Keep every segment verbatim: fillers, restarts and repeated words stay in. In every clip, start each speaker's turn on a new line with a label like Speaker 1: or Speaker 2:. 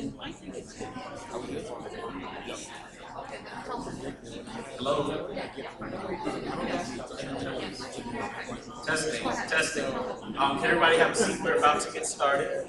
Speaker 1: Hello? Testing, testing. Um, can everybody have a seat? We're about to get started.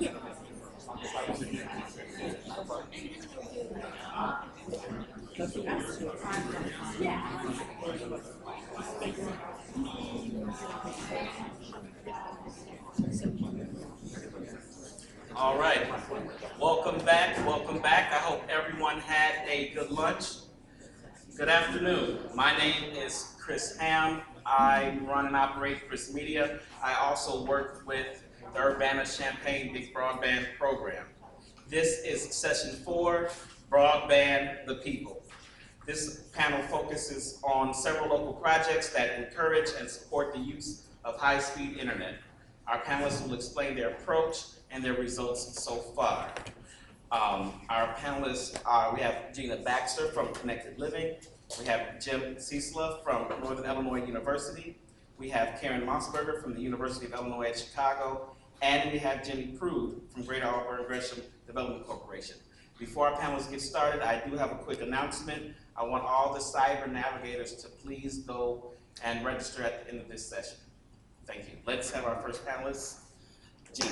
Speaker 1: All right. Welcome back. Welcome back. I hope everyone had a good lunch. Good afternoon. My name is Chris Ham. I run and operate Chris Media. I also work with the Urbana-Champaign Big Broadband Program. This is session four, Broadband the People. This panel focuses on several local projects that encourage and support the use of high-speed internet. Our panelists will explain their approach and their results so far. Um, our panelists are, we have Gina Baxter from Connected Living, we have Jim Ciesla from Northern Illinois University, we have Karen Mossberger from the University of Illinois at Chicago, and we have Jenny Prude from Greater Auburn Gresham Development Corporation. Before our panelists get started, I do have a quick announcement. I want all the cyber navigators to please go and register at the end of this session. Thank you. Let's have our first panelist, Gina.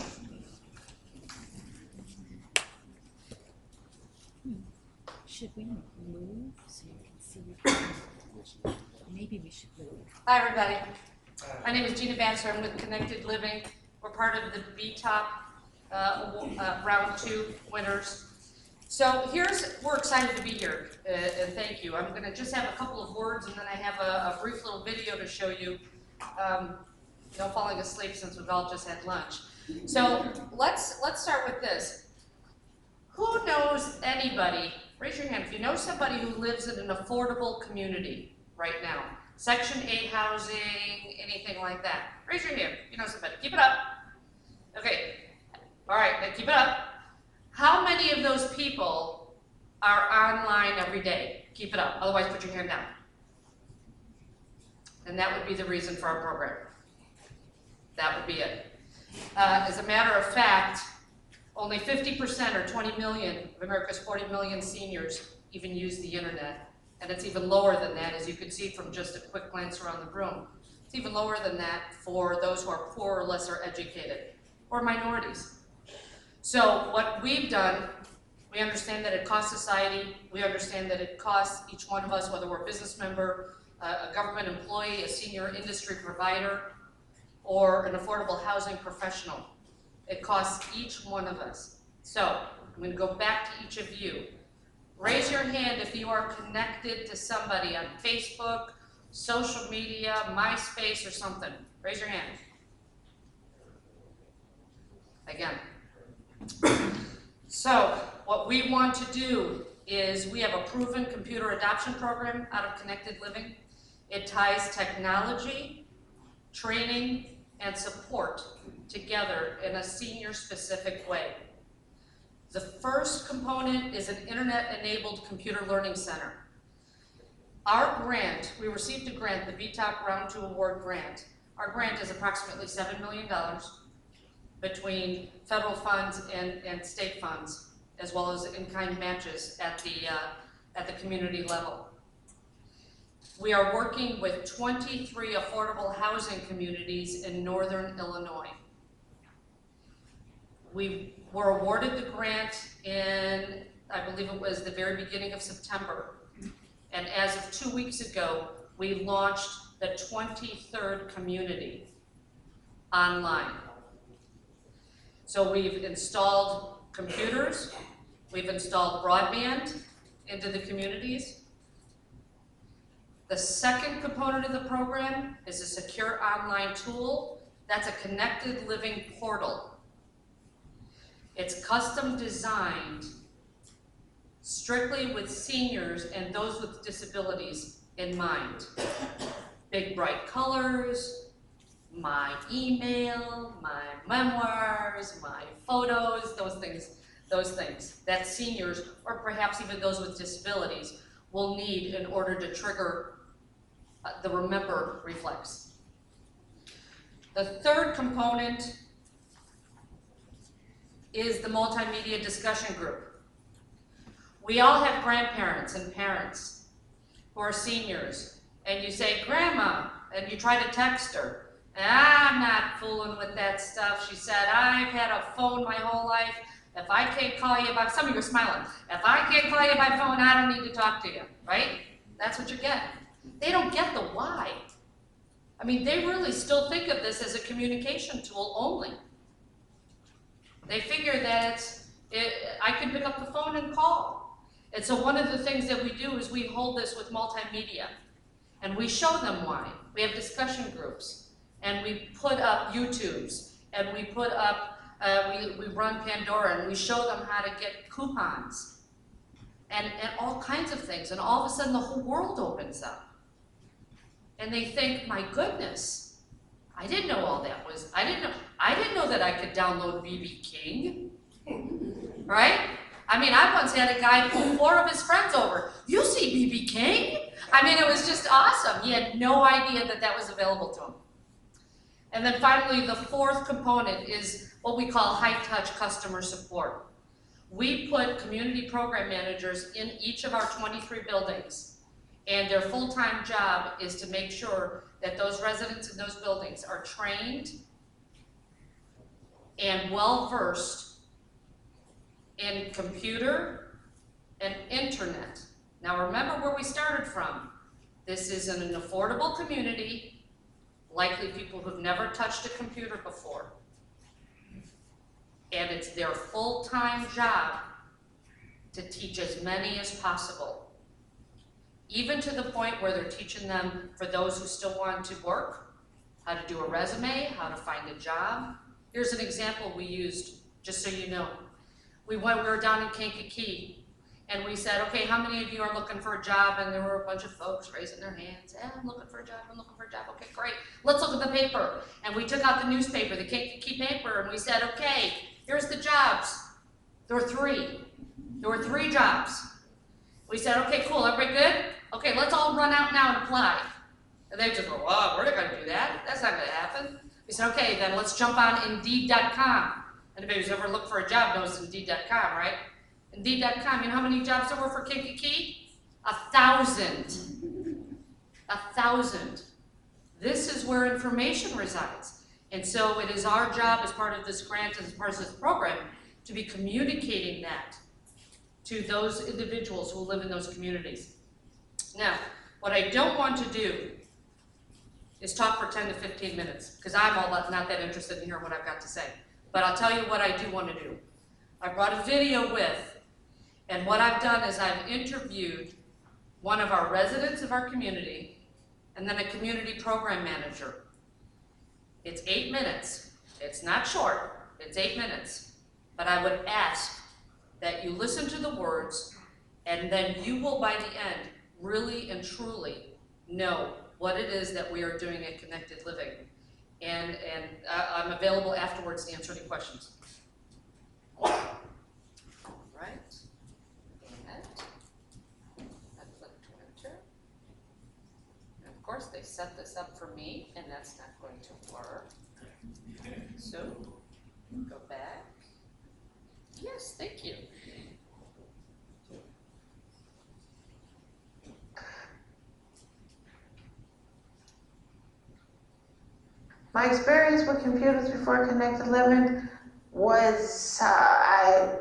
Speaker 2: Should we move so you can see your Maybe we should move.
Speaker 3: Hi, everybody. My name is Gina Baxter. I'm with Connected Living. We're part of the B TOP uh, uh, round two winners. So here's, we're excited to be here, uh, and thank you. I'm going to just have a couple of words, and then I have a, a brief little video to show you. Um, no falling asleep since we've all just had lunch. So let's let's start with this. Who knows anybody? Raise your hand if you know somebody who lives in an affordable community right now. Section eight housing, anything like that. Raise your hand if you know somebody. Keep it up. Okay. All right, now keep it up. How many of those people are online every day? Keep it up. Otherwise, put your hand down. And that would be the reason for our program. That would be it. Uh, as a matter of fact, only fifty percent or twenty million of America's forty million seniors even use the internet. And it's even lower than that, as you can see from just a quick glance around the room. It's even lower than that for those who are poor or lesser educated, or minorities. So what we've done, we understand that it costs society, we understand that it costs each one of us, whether we're a business member, a government employee, a senior industry provider, or an affordable housing professional. It costs each one of us. So I'm going to go back to each of you. Raise your hand if you are connected to somebody on Facebook, social media, MySpace, or something. Raise your hand. Again. So what we want to do is we have a proven computer adoption program out of Connected Living. It ties technology, training, and support together in a senior-specific way. The first component is an internet-enabled computer learning center. Our grant, we received a grant, the B TOP Round two Award grant. Our grant is approximately seven million dollars between federal funds and, and state funds, as well as in-kind matches at the, uh, at the community level. We are working with twenty-three affordable housing communities in northern Illinois. We were awarded the grant in, I believe it was the very beginning of September. And as of two weeks ago, we launched the twenty-third community online. So we've installed computers, we've installed broadband into the communities. The second component of the program is a secure online tool. That's a Connected Living portal. It's custom designed strictly with seniors and those with disabilities in mind. Big bright colors, my email, my memoirs, my photos, those things, those things that seniors, or perhaps even those with disabilities, will need in order to trigger uh, the remember reflex. The third component is the multimedia discussion group. We all have grandparents and parents who are seniors, and you say, Grandma, and you try to text her. I'm not fooling with that stuff. She said, I've had a phone my whole life. If I can't call you by, some of you are smiling. If I can't call you by phone, I don't need to talk to you, right? That's what you get. They don't get the why. I mean, they really still think of this as a communication tool only. They figure that it's, it, I can pick up the phone and call. And so one of the things that we do is we hold this with multimedia. And we show them why. We have discussion groups. And we put up YouTubes. And we put up, uh, we, we run Pandora. And we show them how to get coupons. And, and all kinds of things. And all of a sudden the whole world opens up. And they think, my goodness, I didn't know all that was, I didn't know, I didn't know that I could download B B King, right? I mean, I once had a guy pull four of his friends over. You see B B King? I mean, it was just awesome. He had no idea that that was available to him. And then finally, the fourth component is what we call high-touch customer support. We put community program managers in each of our twenty-three buildings. And their full-time job is to make sure that those residents in those buildings are trained and well-versed in computer and internet. Now remember where we started from. This is in an affordable community, likely people who've never touched a computer before. And it's their full-time job to teach as many as possible. Even to the point where they're teaching them, for those who still want to work, how to do a resume, how to find a job. Here's an example we used, just so you know. We went, we were down in Kankakee, and we said, okay, how many of you are looking for a job? And there were a bunch of folks raising their hands. Yeah, I'm looking for a job, I'm looking for a job. Okay, great. Let's look at the paper. And we took out the newspaper, the Kankakee paper, and we said, okay, here's the jobs. There were three. There were three jobs. We said, okay, cool, everybody good? Okay, let's all run out now and apply. And they just go, well, we're not gonna do that. That's not gonna happen. We said, okay, then let's jump on Indeed dot com. Anybody who's ever looked for a job knows Indeed dot com, right? Indeed dot com, you know how many jobs there were for Kankakee? A thousand. A thousand. This is where information resides. And so it is our job as part of this grant, as part of this program, to be communicating that to those individuals who live in those communities. Now, what I don't want to do is talk for ten to fifteen minutes, because I'm all not that interested in hearing what I've got to say. But I'll tell you what I do want to do. I brought a video with, and what I've done is I've interviewed one of our residents of our community, and then a community program manager. It's eight minutes. It's not short. It's eight minutes. But I would ask that you listen to the words, and then you will, by the end, really and truly know what it is that we are doing at Connected Living. And, and uh, I'm available afterwards to answer any questions. All right. And I click to enter. And of course, they set this up for me, and that's not going to work. So, go back. Yes, thank you.
Speaker 4: My experience with computers before Connected Living was uh, I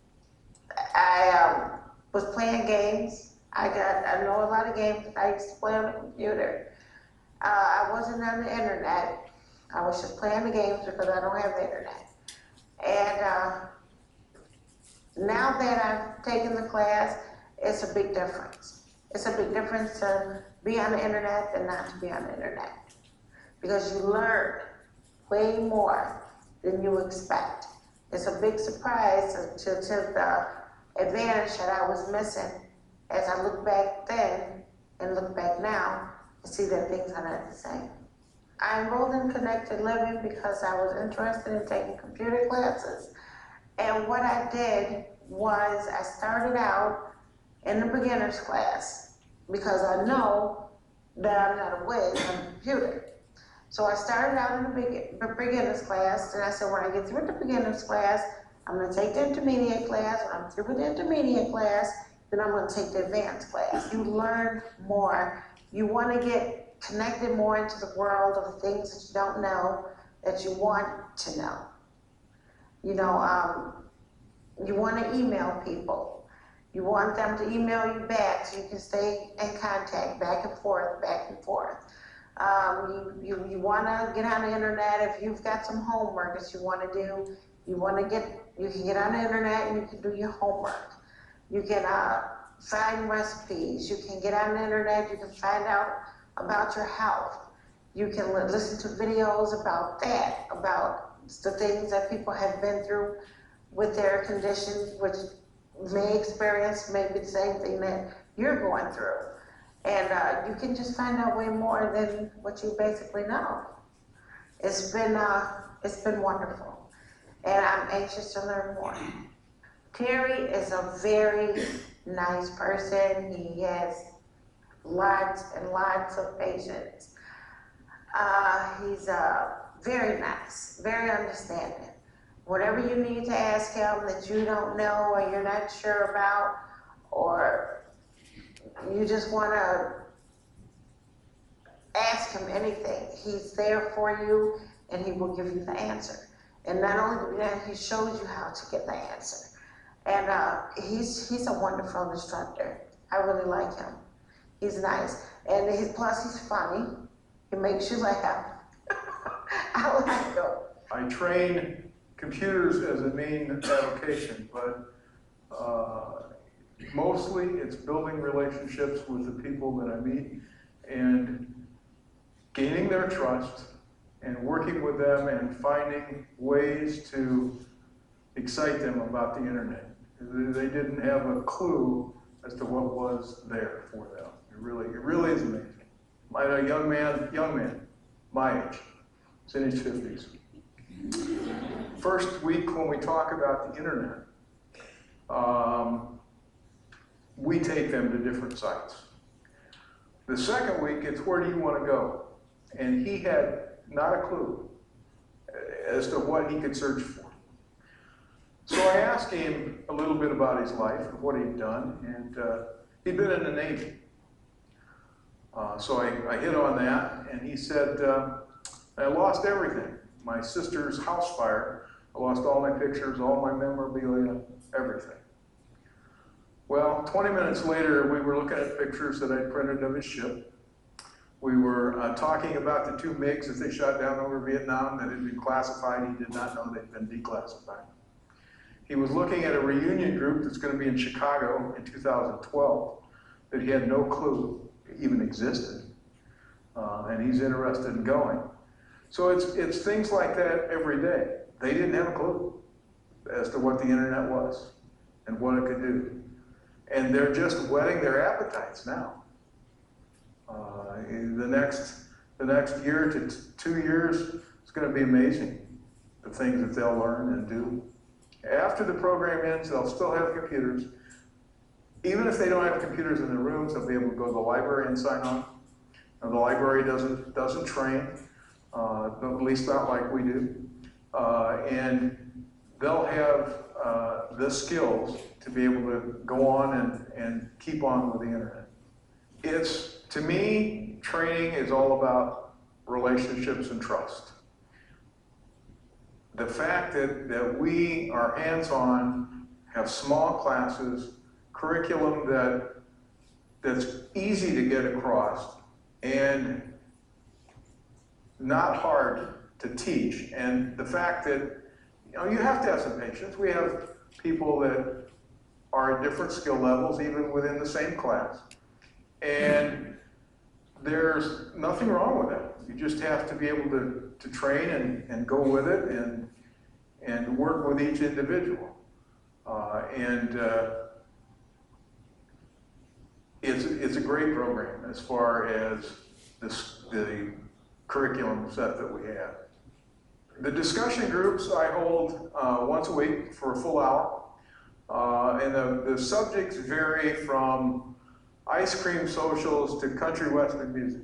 Speaker 4: I um, was playing games. I got I know a lot of games I used to play on the computer. Uh, I wasn't on the internet. I was just playing the games because I don't have the internet. And uh, now that I've taken the class, it's a big difference. It's a big difference to be on the internet than not to be on the internet. Because you learn way more than you expect. It's a big surprise to, to, to the advantage that I was missing as I look back then and look back now to see that things are not the same. I enrolled in Connected Living because I was interested in taking computer classes. And what I did was I started out in the beginner's class because I know that I'm not a whiz on the computer. So I started out in the big, beginner's class, and I said when I get through the beginner's class, I'm gonna take the intermediate class. When I'm through with the intermediate class, then I'm gonna take the advanced class. You learn more. You wanna get connected more into the world of the things that you don't know, that you want to know. You know, um, you wanna email people. You want them to email you back so you can stay in contact, back and forth, back and forth. Um, you, you, you wanna get on the internet if you've got some homework that you wanna do. You wanna get, you can get on the internet and you can do your homework. You can uh, find recipes. You can get on the internet. You can find out about your health. You can li listen to videos about that, about the things that people have been through with their conditions, which may experience maybe the same thing that you're going through. And uh, you can just find out way more than what you basically know. It's been, uh, it's been wonderful. And I'm anxious to learn more. Terry is a very nice person. He has lots and lots of patience. Uh, he's uh, very nice, very understanding. Whatever you need to ask him that you don't know or you're not sure about, or you just want to ask him anything, he's there for you and he will give you the answer. And not only that, he shows you how to get the answer. And uh, he's, he's a wonderful instructor. I really like him. He's nice. And he's, plus he's funny. He makes you laugh. I like him.
Speaker 5: I train computers as a main avocation, but uh, mostly it's building relationships with the people that I meet and gaining their trust and working with them and finding ways to excite them about the internet. They didn't have a clue as to what was there for them. It really, it really is amazing. I had a young man, young man, my age, he's in his fifties. First week when we talk about the internet, um, we take them to different sites. The second week, it's where do you want to go? And he had not a clue as to what he could search for. So I asked him a little bit about his life and what he'd done, and uh, he'd been in the Navy. Uh, so I, I hit on that, and he said, uh, I lost everything. My sister's house fire, I lost all my pictures, all my memorabilia, everything. Well, twenty minutes later, we were looking at pictures that I printed of his ship. We were uh, talking about the two MiGs that they shot down over Vietnam that had been classified. He did not know they'd been declassified. He was looking at a reunion group that's going to be in Chicago in two thousand twelve that he had no clue even existed. Uh, and he's interested in going. So it's, it's things like that every day. They didn't have a clue as to what the internet was and what it could do. And they're just whetting their appetites now. Uh, in the next, the next year to t two years, it's going to be amazing, the things that they'll learn and do. After the program ends, they'll still have computers. Even if they don't have computers in their rooms, they'll be able to go to the library and sign on. Now, the library doesn't, doesn't train, uh, at least not like we do. Uh, and they'll have uh, the skills to be able to go on and, and keep on with the internet. It's, to me, training is all about relationships and trust. The fact that, that we are hands-on, have small classes, curriculum that, that's easy to get across and not hard to teach. And the fact that, you know, you have to have some patience. We have people that are at different skill levels, even within the same class. And there's nothing wrong with that. You just have to be able to, to train and, and go with it and, and work with each individual. Uh, and uh, it's, it's a great program as far as this, the curriculum set that we have. The discussion groups I hold uh, once a week for a full hour. Uh, and the, the subjects vary from ice cream socials to country western music.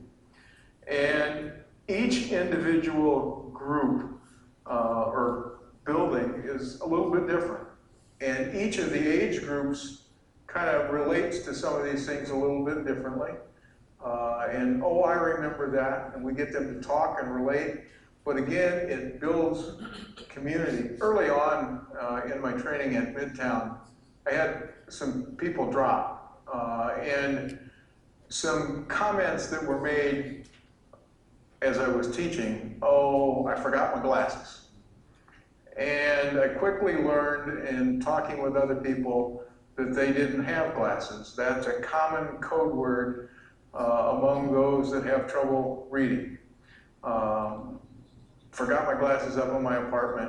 Speaker 5: And each individual group uh, or building is is a little bit different. And each of the age groups kind of relates to some of these things a little bit differently. Uh, and oh, I remember that, and we get them to talk and relate. But again, it builds community. Early on uh, in my training at Midtown, I had some people drop, uh, and some comments that were made as I was teaching. Oh, I forgot my glasses. And I quickly learned in talking with other people that they didn't have glasses. That's a common code word uh, among those that have trouble reading. Um, forgot my glasses up in my apartment.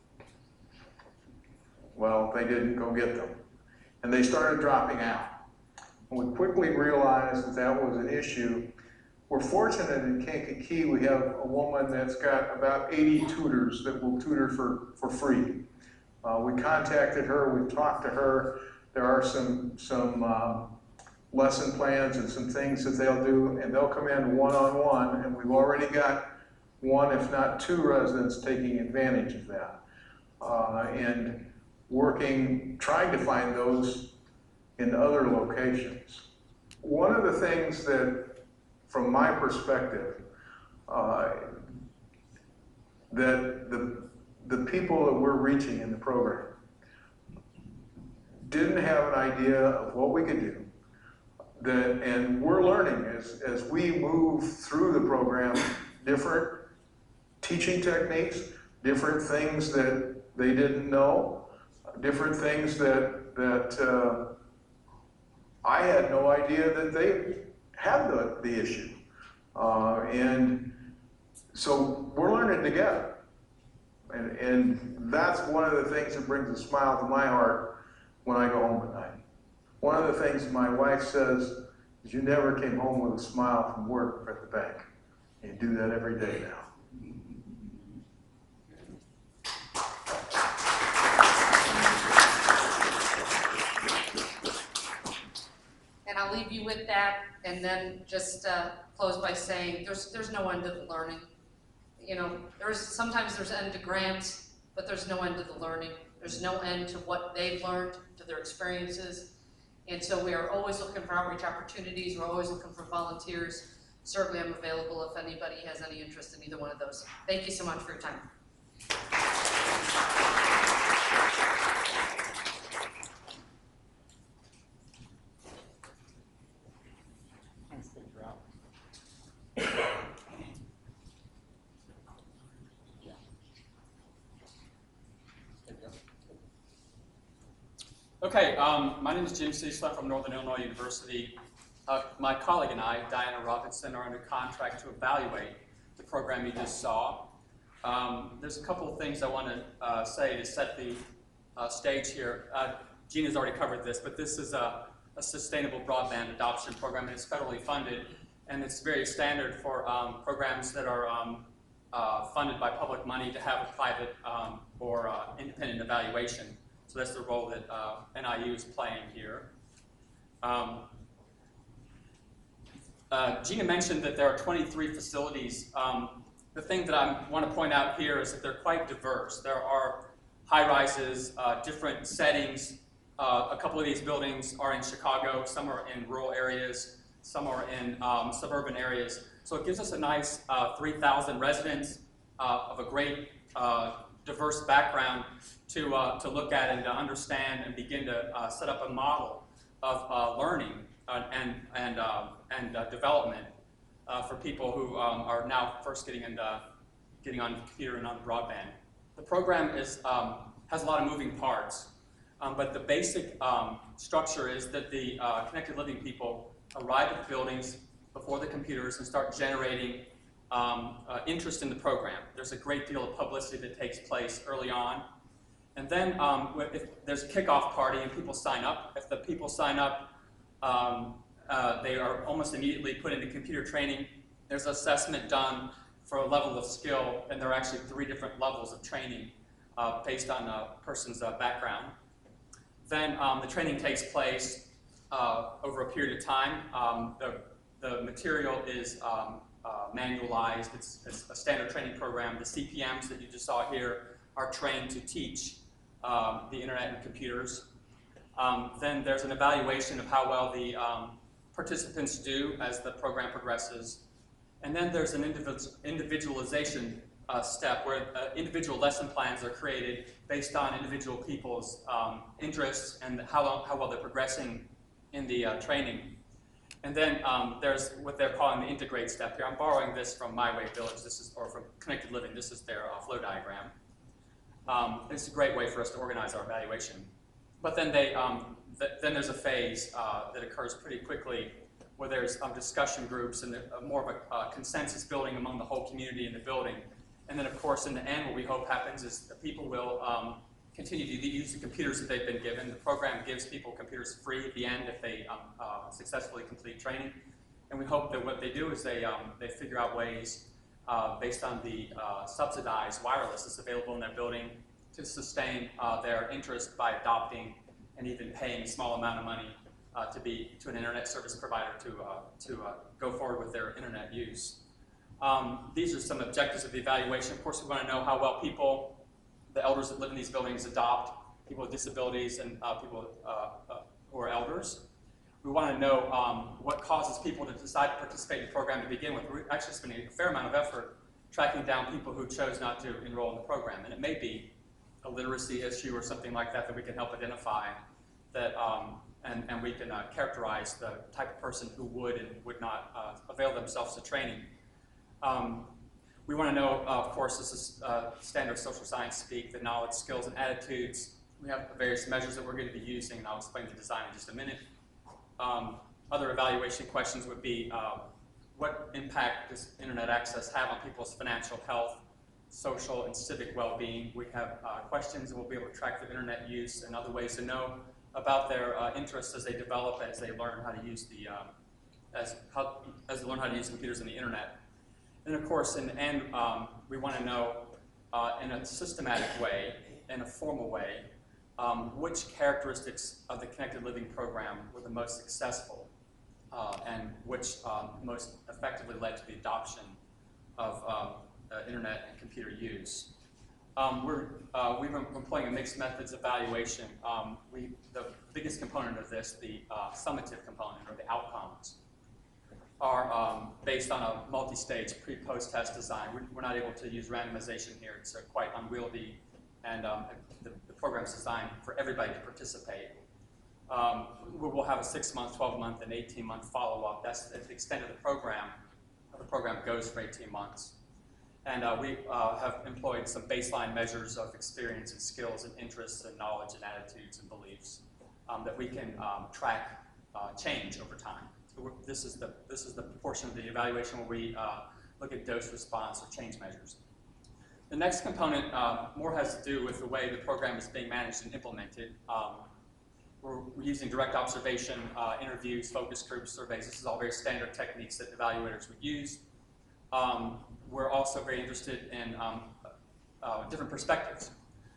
Speaker 5: Well, they didn't go get them. And they started dropping out. And we quickly realized that that was an issue. We're fortunate in Kankakee, we have a woman that's got about eighty tutors that will tutor for, for free. Uh, we contacted her, we talked to her. There are some, some um, lesson plans and some things that they'll do, and they'll come in one-on-one, and we've already got one, if not two residents taking advantage of that. Uh, and working, trying to find those in other locations. One of the things that, from my perspective, uh, that the, the people that we're reaching in the program didn't have an idea of what we could do, that, and we're learning as, as we move through the program, different teaching techniques, different things that they didn't know, different things that, that uh, I had no idea that they had the, the issue. Uh, and so we're learning together. And, and that's one of the things that brings a smile to my heart when I go home at night. One of the things my wife says is, you never came home with a smile from work at the bank. And you do that every day now.
Speaker 3: And I'll leave you with that, and then just uh, close by saying there's there's no end to the learning. You know, there's sometimes there's end to grants, but there's no end to the learning. There's no end to what they've learned, to their experiences, and so we are always looking for outreach opportunities. We're always looking for volunteers. Certainly, I'm available if anybody has any interest in either one of those. Thank you so much for your time.
Speaker 6: Okay, um, my name is Jim Cieslak from Northern Illinois University. Uh, my colleague and I, Diana Robinson, are under contract to evaluate the program you just saw. Um, there's a couple of things I want to uh, say to set the uh, stage here. Uh, Gina's already covered this, but this is a, a sustainable broadband adoption program, and it's federally funded, and it's very standard for um, programs that are um, uh, funded by public money to have a private um, or uh, independent evaluation. So that's the role that uh, N I U is playing here. Um, uh, Gina mentioned that there are twenty-three facilities. Um, the thing that I want to point out here is that they're quite diverse. There are high-rises, uh, different settings. Uh, a couple of these buildings are in Chicago, some are in rural areas, some are in um, suburban areas. So it gives us a nice uh, three thousand residents uh, of a great uh, diverse background to, uh, to look at and to understand and begin to uh, set up a model of uh, learning uh, and, and, uh, and uh, development uh, for people who um, are now first getting, into, getting on the computer and on broadband. The program is, um, has a lot of moving parts, um, but the basic um, structure is that the uh, Connected Living people arrive at the buildings before the computers and start generating Um, uh, interest in the program. There's a great deal of publicity that takes place early on. And then um, if there's a kickoff party and people sign up, if the people sign up, um, uh, they are almost immediately put into computer training. There's assessment done for a level of skill, and there are actually three different levels of training uh, based on a person's uh, background. Then um, the training takes place uh, over a period of time. Um, the, the material is um, Uh, manualized. It's, it's a standard training program. The C P Ms that you just saw here are trained to teach um, the internet and computers. Um, then there's an evaluation of how well the um, participants do as the program progresses. And then there's an individual, individualization uh, step where uh, individual lesson plans are created based on individual people's um, interests and how, how well they're progressing in the uh, training. And then um, there's what they're calling the integrate step here. I'm borrowing this from My Way Village, this is, or from Connected Living. This is their uh, flow diagram. Um, it's a great way for us to organize our evaluation. But then, they, um, th then there's a phase uh, that occurs pretty quickly where there's um, discussion groups and uh, more of a uh, consensus building among the whole community in the building. And then, of course, in the end, what we hope happens is that people will um, continue to use the computers that they've been given. The program gives people computers free at the end if they um, uh, successfully complete training. And we hope that what they do is they, um, they figure out ways, uh, based on the uh, subsidized wireless that's available in their building, to sustain uh, their interest by adopting and even paying a small amount of money uh, to be to an internet service provider to, uh, to uh, go forward with their internet use. Um, these are some objectives of the evaluation. Of course, we want to know how well people, the elders that live in these buildings, adopt people with disabilities and uh, people uh, uh, who are elders. We want to know um, what causes people to decide to participate in the program to begin with. We're actually spending a fair amount of effort tracking down people who chose not to enroll in the program, and it may be a literacy issue or something like that that we can help identify, that, um, and, and we can uh, characterize the type of person who would and would not uh, avail themselves to training. Um, we want to know, uh, of course, this is uh, standard social science speak, the knowledge, skills, and attitudes. We have various measures that we're going to be using, and I'll explain the design in just a minute. Um, other evaluation questions would be, uh, what impact does internet access have on people's financial health, social and civic well-being? We have uh, questions, and we'll be able to track their internet use and other ways to know about their uh, interests as they develop, as they learn how to use the, um, as, how, as they learn how to use computers and the internet. And of course, in the end, um, we want to know uh, in a systematic way, in a formal way, um, which characteristics of the Connected Living program were the most successful uh, and which um, most effectively led to the adoption of uh, uh, internet and computer use. Um, we're, uh, we've been employing a mixed methods evaluation. Um, we, the biggest component of this, the uh, summative component, or the outcomes, are um, based on a multi-stage pre-post test design. We're, we're not able to use randomization here. It's uh, quite unwieldy, and um, the, the program's designed for everybody to participate. Um, we'll have a six-month, twelve-month, and eighteen-month follow-up. That's the extent of the program. The program goes for eighteen months. And uh, we uh, have employed some baseline measures of experience and skills and interests and knowledge and attitudes and beliefs um, that we can um, track uh, change over time. So this is the this is the portion of the evaluation where we uh, look at dose response or change measures. The next component uh, more has to do with the way the program is being managed and implemented. Um, we're, we're using direct observation, uh, interviews, focus groups, surveys. This is all very standard techniques that evaluators would use. Um, we're also very interested in um, uh, different perspectives.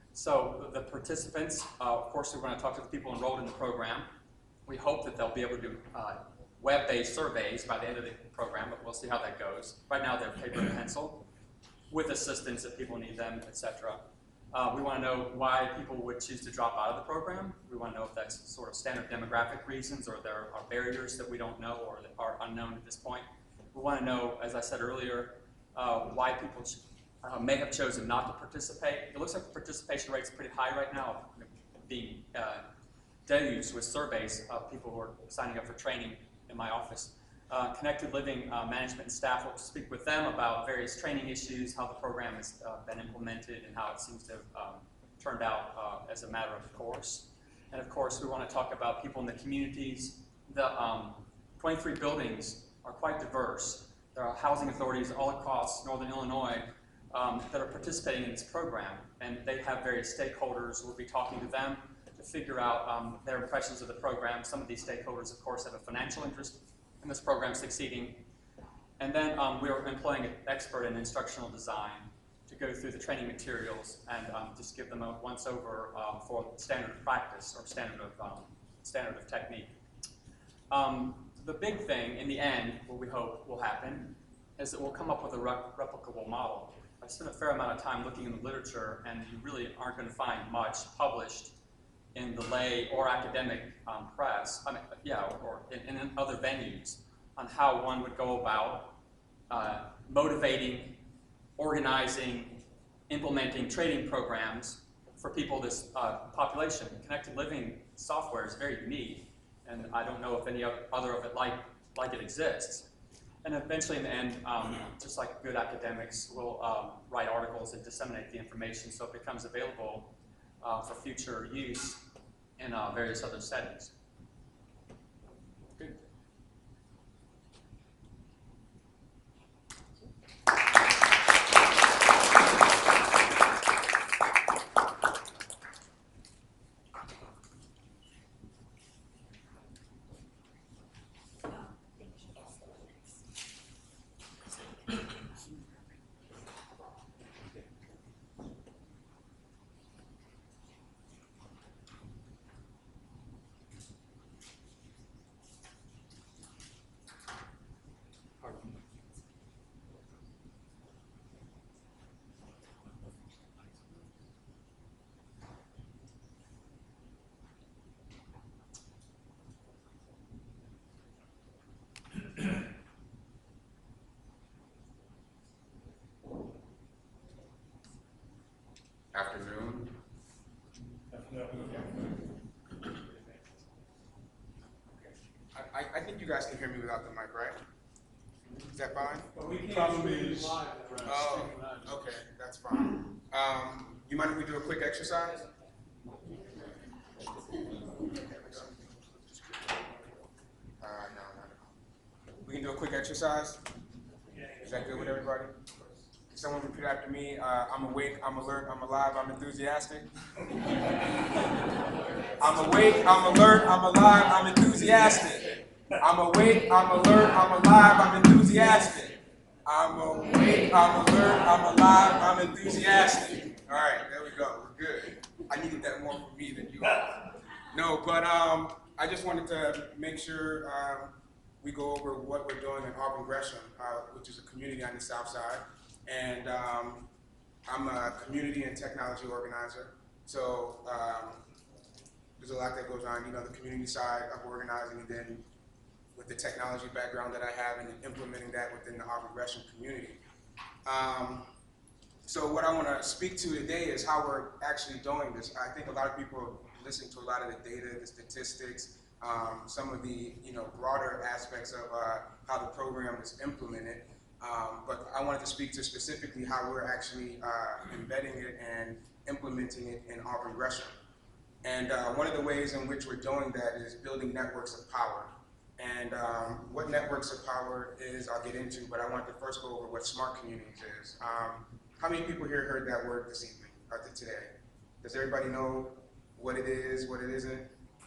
Speaker 6: So the participants, uh, of course, we want to talk to the people enrolled in the program. We hope that they'll be able to do uh, web-based surveys by the end of the program, but we'll see how that goes. Right now they're paper and pencil, with assistance if people need them, et cetera. Uh, we want to know why people would choose to drop out of the program. We want to know if that's sort of standard demographic reasons, or there are barriers that we don't know or that are unknown at this point. We want to know, as I said earlier, uh, why people uh, may have chosen not to participate. It looks like the participation rate's pretty high right now, being uh, deluged with surveys of people who are signing up for training in my office. Uh, Connected Living uh, management and staff will speak with them about various training issues, how the program has uh, been implemented, and how it seems to have um, turned out uh, as a matter of course. And of course, we want to talk about people in the communities. The um, twenty-three buildings are quite diverse. There are housing authorities all across Northern Illinois um, that are participating in this program, and they have various stakeholders. We'll be talking to them to figure out um, their impressions of the program. Some of these stakeholders, of course, have a financial interest in this program succeeding. And then um, we're employing an expert in instructional design to go through the training materials and um, just give them a once-over um, for standard of practice or standard of, um, standard of technique. Um, the big thing in the end, what we hope will happen, is that we'll come up with a rep replicable model, a spent a fair amount of time looking in the literature, and you really aren't going to find much published in the lay or academic um, press, I mean, yeah, or in, in other venues, on how one would go about uh, motivating, organizing, implementing training programs for people of this uh, population. Connected living software is very unique, and I don't know if any other of it like, like it exists. And eventually in the end, um, just like good academics, will um, write articles and disseminate the information so it becomes available uh, for future use in uh, various other settings. Good.
Speaker 7: Afternoon. I, I think you guys can hear me without the mic, right? Is that fine?
Speaker 8: But we can't stream live.
Speaker 7: Oh, okay, that's fine. Um, you mind if we do a quick exercise? Uh, no, no, no. We can do a quick exercise? Is that good with everybody? Someone repeat after me. Uh, I'm awake, I'm alert, I'm alive, I'm enthusiastic. I'm awake, I'm alert, I'm alive, I'm enthusiastic. I'm awake, I'm alert, I'm alive, I'm enthusiastic. I'm awake, I'm alert, I'm alive, I'm enthusiastic. All right, there we go, we're good. I needed that more for me than you all. No, but um, I just wanted to make sure um, we go over what we're doing in Auburn Gresham, uh, which is a community on the south side. And um, I'm a community and technology organizer. So um, there's a lot that goes on, you know, the community side of organizing, and then with the technology background that I have and implementing that within the Auburn Gresham community. Um, so what I want to speak to today is how we're actually doing this. I think a lot of people are listening to a lot of the data, the statistics, um, some of the, you know, broader aspects of uh, how the program is implemented. Um, but I wanted to speak to specifically how we're actually uh, embedding it and implementing it in Auburn Gresham. And uh, one of the ways in which we're doing that is building networks of power. And um, what networks of power is, I'll get into, but I want to first go over what smart communities is. Um, how many people here heard that word this evening, or today? Does everybody know what it is, what it isn't?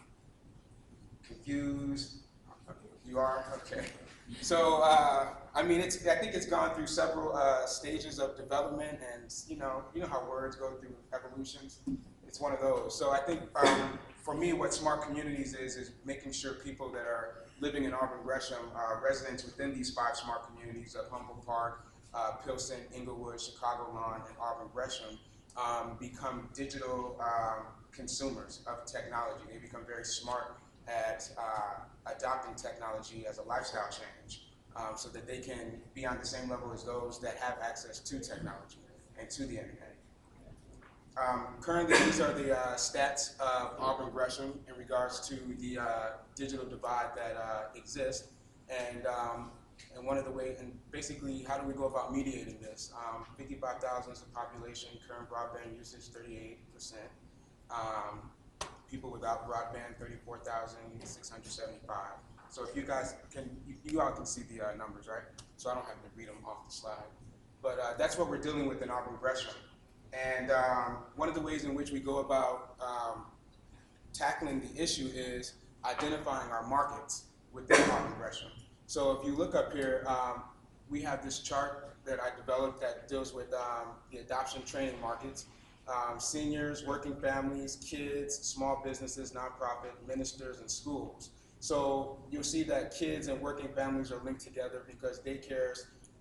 Speaker 7: Confused? You are? Okay. So, uh, I mean, it's, I think it's gone through several uh, stages of development, and you know, you know how words go through evolutions. It's one of those. So I think um, for me, what smart communities is, is making sure people that are living in Auburn Gresham, uh, residents within these five smart communities of Humboldt Park, uh, Pilsen, Inglewood, Chicagoland, and Auburn Gresham, um, become digital um, consumers of technology. They become very smart at uh, adopting technology as a lifestyle change, um, so that they can be on the same level as those that have access to technology and to the internet. Um, currently, these are the uh, stats of Auburn Gresham in regards to the uh, digital divide that uh, exists, and um, and one of the ways, and basically, how do we go about mediating this? Um, fifty-five thousand is the population, current broadband usage thirty-eight percent. Um, people without broadband, thirty-four thousand six hundred seventy-five. So if you guys can, you, you all can see the uh, numbers, right? So I don't have to read them off the slide. But uh, that's what we're dealing with in Auburn Gresham. And um, one of the ways in which we go about um, tackling the issue is identifying our markets within Auburn Gresham. So if you look up here, um, we have this chart that I developed that deals with um, the adoption training markets. Um, seniors, working families, kids, small businesses, nonprofit, ministers, and schools. So you'll see that kids and working families are linked together because daycares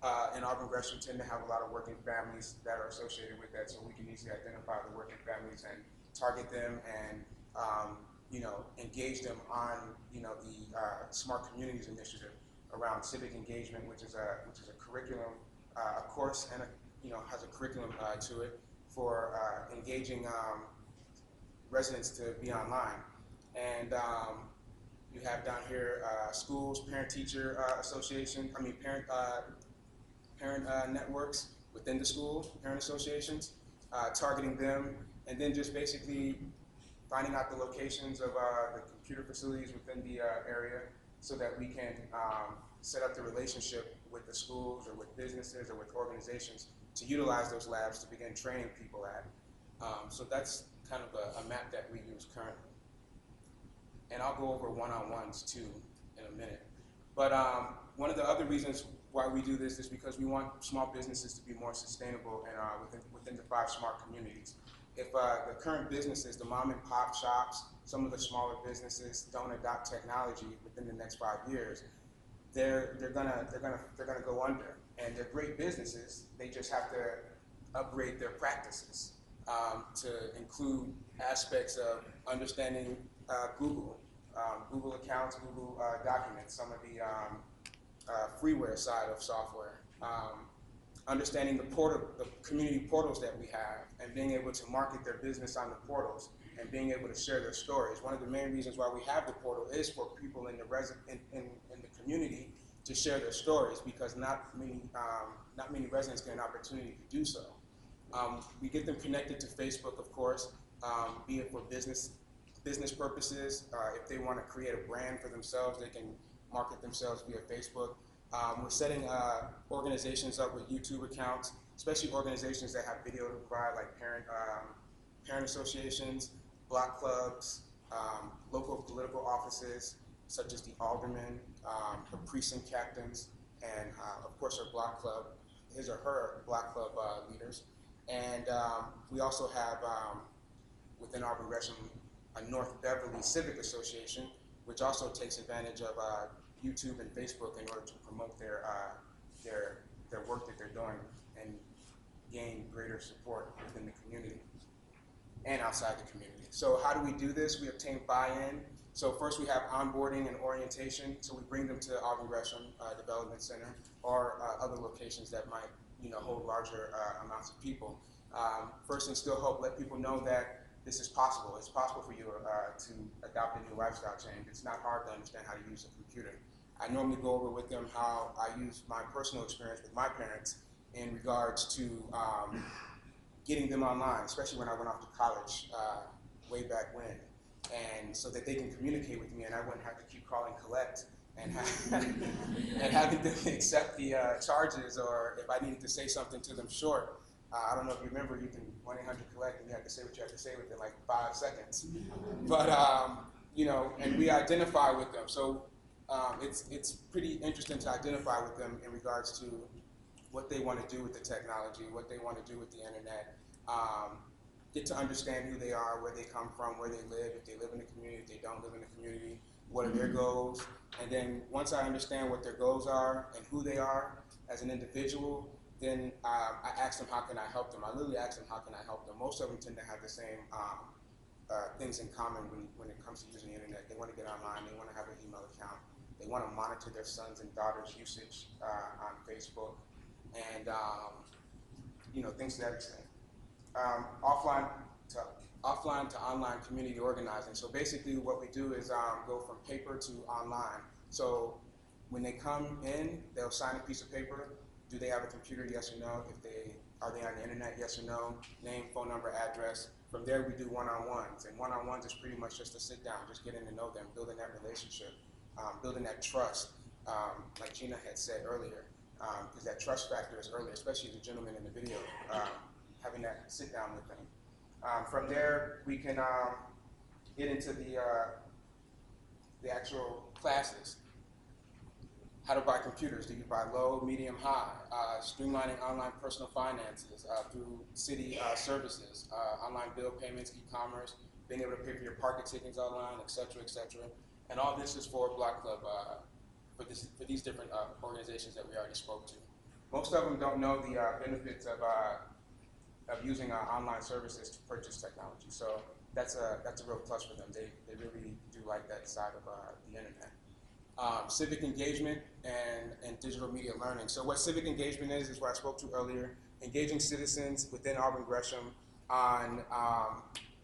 Speaker 7: uh, in Auburn Gresham tend to have a lot of working families that are associated with that, so we can easily identify the working families and target them and um, you know, engage them on, you know, the uh, Smart Communities Initiative around civic engagement, which is a which is a curriculum, uh, a course, and a, you know, has a curriculum uh, to it for uh, engaging um, residents to be online. And um, you have down here uh, schools, parent-teacher uh, association. I mean, parent uh, parent uh, networks within the school, parent associations, uh, targeting them, and then just basically finding out the locations of uh, the computer facilities within the uh, area so that we can um, set up the relationship with the schools or with businesses or with organizations to utilize those labs to begin training people at. Um, so that's kind of a, a map that we use currently. And I'll go over one-on-ones too in a minute. But um, one of the other reasons why we do this is because we want small businesses to be more sustainable and uh, within, within the five smart communities. If uh, the current businesses, the mom and pop shops, some of the smaller businesses don't adopt technology within the next five years, they're they're gonna they're gonna they're gonna go under. And they're great businesses. They just have to upgrade their practices um, to include aspects of understanding uh, Google, um, Google accounts, Google uh, documents, some of the um, uh, freeware side of software. Um, understanding the portal, the community portals that we have, and being able to market their business on the portals, and being able to share their stories. One of the main reasons why we have the portal is for people in the resi in, in, in the community to share their stories, because not many um, not many residents get an opportunity to do so. Um, we get them connected to Facebook, of course, um, be it for business business purposes. Uh, if they want to create a brand for themselves, they can market themselves via Facebook. Um, we're setting uh, organizations up with YouTube accounts, especially organizations that have video to provide, like parent um, parent associations, block clubs, um, local political offices, such as the alderman, um, the precinct captains, and uh, of course our block club, his or her block club uh, leaders. And um, we also have um, within Auburn Gresham a North Beverly Civic Association, which also takes advantage of uh, YouTube and Facebook in order to promote their uh, their their work that they're doing and gain greater support within the community and outside the community. So how do we do this? We obtain buy-in. So first we have onboarding and orientation. So we bring them to Auburn Gresham uh, Development Center or uh, other locations that might, you know, hold larger uh, amounts of people. Um, first instill hope, let people know that this is possible. It's possible for you uh, to adopt a new lifestyle change. It's not hard to understand how to use a computer. I normally go over with them how I use my personal experience with my parents in regards to um, getting them online, especially when I went off to college uh, way back when, and so that they can communicate with me and I wouldn't have to keep calling collect and, have, and having them accept the uh, charges, or if I needed to say something to them short. Uh, I don't know if you remember, you can one eight hundred collect and you have to say what you have to say within like five seconds. But, um, you know, and we identify with them. So um, it's, it's pretty interesting to identify with them in regards to what they want to do with the technology, what they want to do with the internet, um, get to understand who they are, where they come from, where they live, if they live in the community, if they don't live in the community, what are their goals. And then once I understand what their goals are and who they are as an individual, then um, I ask them, how can I help them? I literally ask them, how can I help them? Most of them tend to have the same um, uh, things in common when, when it comes to using the internet. They want to get online, they want to have an email account, they want to monitor their sons and daughters' usage uh, on Facebook, and um, you know, things to that extent. Um, offline to offline to online community organizing. So basically what we do is um, go from paper to online. So when they come in, they'll sign a piece of paper. Do they have a computer? Yes or no. If they are they on the internet? Yes or no. Name, phone number, address. From there, we do one-on-ones, and one-on-ones is pretty much just to sit down, just getting to know them, building that relationship, um, building that trust, um, like Gina had said earlier, because um, that trust factor is earlier, especially the gentleman in the video, um, having that sit down with them. Um, from there, we can um, get into the uh, the actual classes. How to buy computers. Do you buy low, medium, high? Uh, streamlining online personal finances uh, through city uh, services, uh, online bill payments, e-commerce, being able to pay for your parking tickets online, et cetera, et cetera. And all this is for Block Club, uh, for, this, for these different uh, organizations that we already spoke to. most of them don't know the uh, benefits of, uh, of using uh, online services to purchase technology. So that's a, that's a real plus for them. They, they really do like that side of uh, the internet. Um, civic engagement and, and digital media learning. So what civic engagement is, is what I spoke to earlier, engaging citizens within Auburn Gresham on um,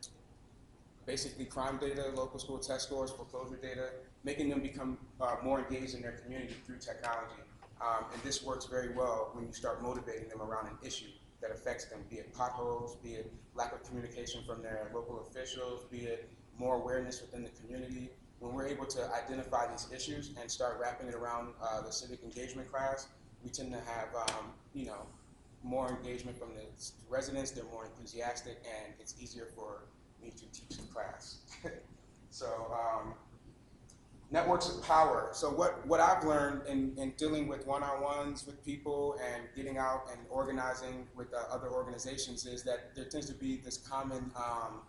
Speaker 7: basically crime data, local school test scores, foreclosure data, making them become uh, more engaged in their community through technology. Um, and this works very well when you start motivating them around an issue that affects them, be it potholes, be it lack of communication from their local officials, be it more awareness within the community. When we're able to identify these issues and start wrapping it around uh, the civic engagement class, we tend to have um, you know, more engagement from the residents. They're more enthusiastic, and it's easier for me to teach the class. So um, networks of power. So what, what I've learned in, in dealing with one-on-ones with people and getting out and organizing with uh, other organizations is that there tends to be this common, um,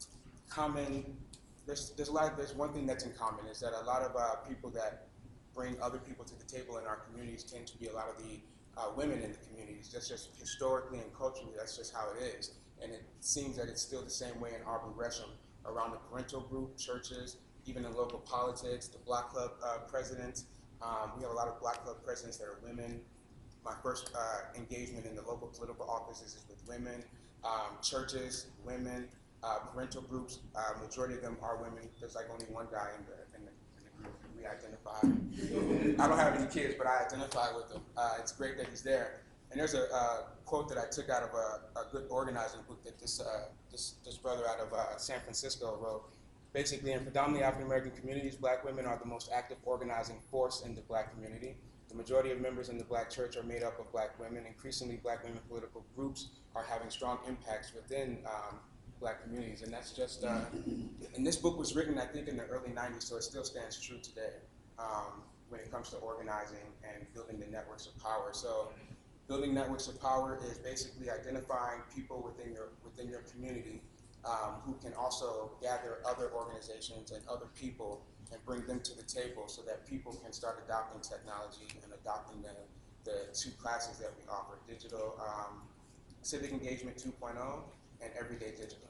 Speaker 7: common There's, there's a lot. Of, there's one thing that's in common is that a lot of uh, people that bring other people to the table in our communities tend to be a lot of the uh, women in the communities. That's just historically and culturally, that's just how it is. And it seems that it's still the same way in Auburn Gresham around the parental group, churches, even in local politics, the Black Club uh, presidents. Um, we have a lot of Black Club presidents that are women. My first uh, engagement in the local political offices is with women, um, churches, women. Uh, parental groups, uh, majority of them are women. There's like only one guy in the, in the, in the group. We identify. I don't have any kids, but I identify with him. Uh, it's great that he's there. And there's a uh, quote that I took out of a, a good organizing book that this, uh, this, this brother out of uh, San Francisco wrote. Basically, in predominantly African American communities, black women are the most active organizing force in the black community. The majority of members in the black church are made up of black women. Increasingly, black women political groups are having strong impacts within um, black communities, and that's just, uh, and this book was written, I think, in the early nineties, so it still stands true today um, when it comes to organizing and building the networks of power. So building networks of power is basically identifying people within your, within your community um, who can also gather other organizations and other people and bring them to the table so that people can start adopting technology and adopting the, the two classes that we offer, digital, um, civic engagement two point oh and everyday digital.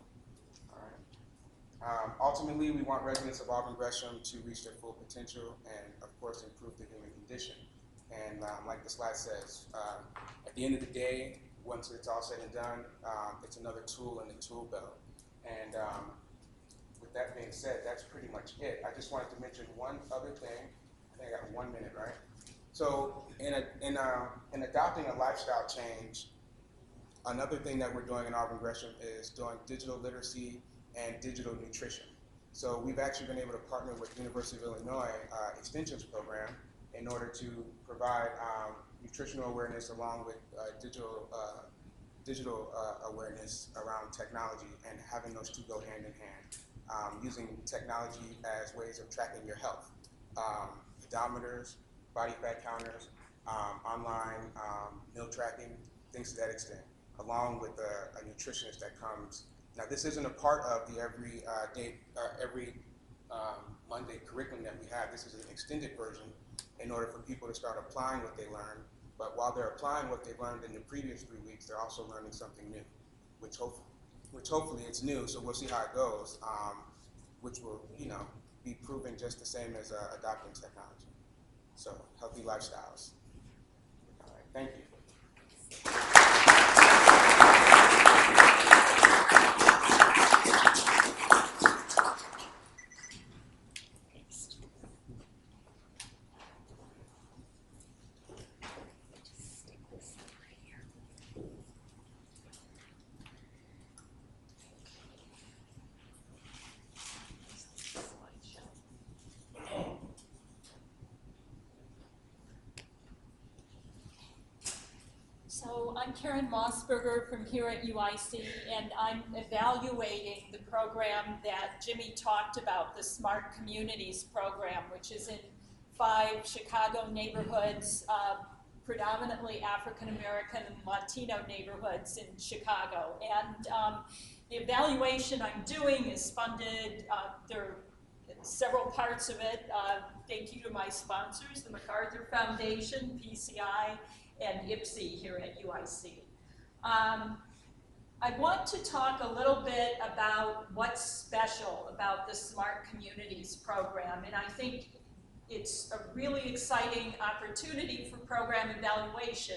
Speaker 7: Um, ultimately, we want residents of Auburn Gresham to reach their full potential and, of course, improve the human condition. And um, like the slide says, uh, at the end of the day, once it's all said and done, um, it's another tool in the tool belt. And um, with that being said, that's pretty much it. I just wanted to mention one other thing. I think I got one minute, right? So in, a, in, a, in adopting a lifestyle change, another thing that we're doing in Auburn Gresham is doing digital literacy and digital nutrition. So we've actually been able to partner with University of Illinois uh, Extensions program in order to provide um, nutritional awareness along with uh, digital, uh, digital uh, awareness around technology, and having those two go hand in hand, um, using technology as ways of tracking your health. Um, pedometers, body fat counters, um, online um, meal tracking, things to that extent, along with a, a nutritionist that comes. Now, this isn't a part of the every uh, day, uh, every um, Monday curriculum that we have. This is an extended version in order for people to start applying what they learned. But while they're applying what they learned in the previous three weeks, they're also learning something new, which hopefully, which hopefully it's new. So we'll see how it goes, um, which will, you know, be proven just the same as uh, adopting technology. So healthy lifestyles. All right, thank you.
Speaker 8: So I'm Karen Mossberger from here at U I C, and I'm evaluating the program that Jimmy talked about, the Smart Communities program, which is in five Chicago neighborhoods, uh, predominantly African-American and Latino neighborhoods in Chicago. And um, the evaluation I'm doing is funded, uh, there are several parts of it. Uh, thank you to my sponsors, the MacArthur Foundation, P C I, and I P S I here at U I C. Um, I want to talk a little bit about what's special about the Smart Communities program, and I think it's a really exciting opportunity for program evaluation,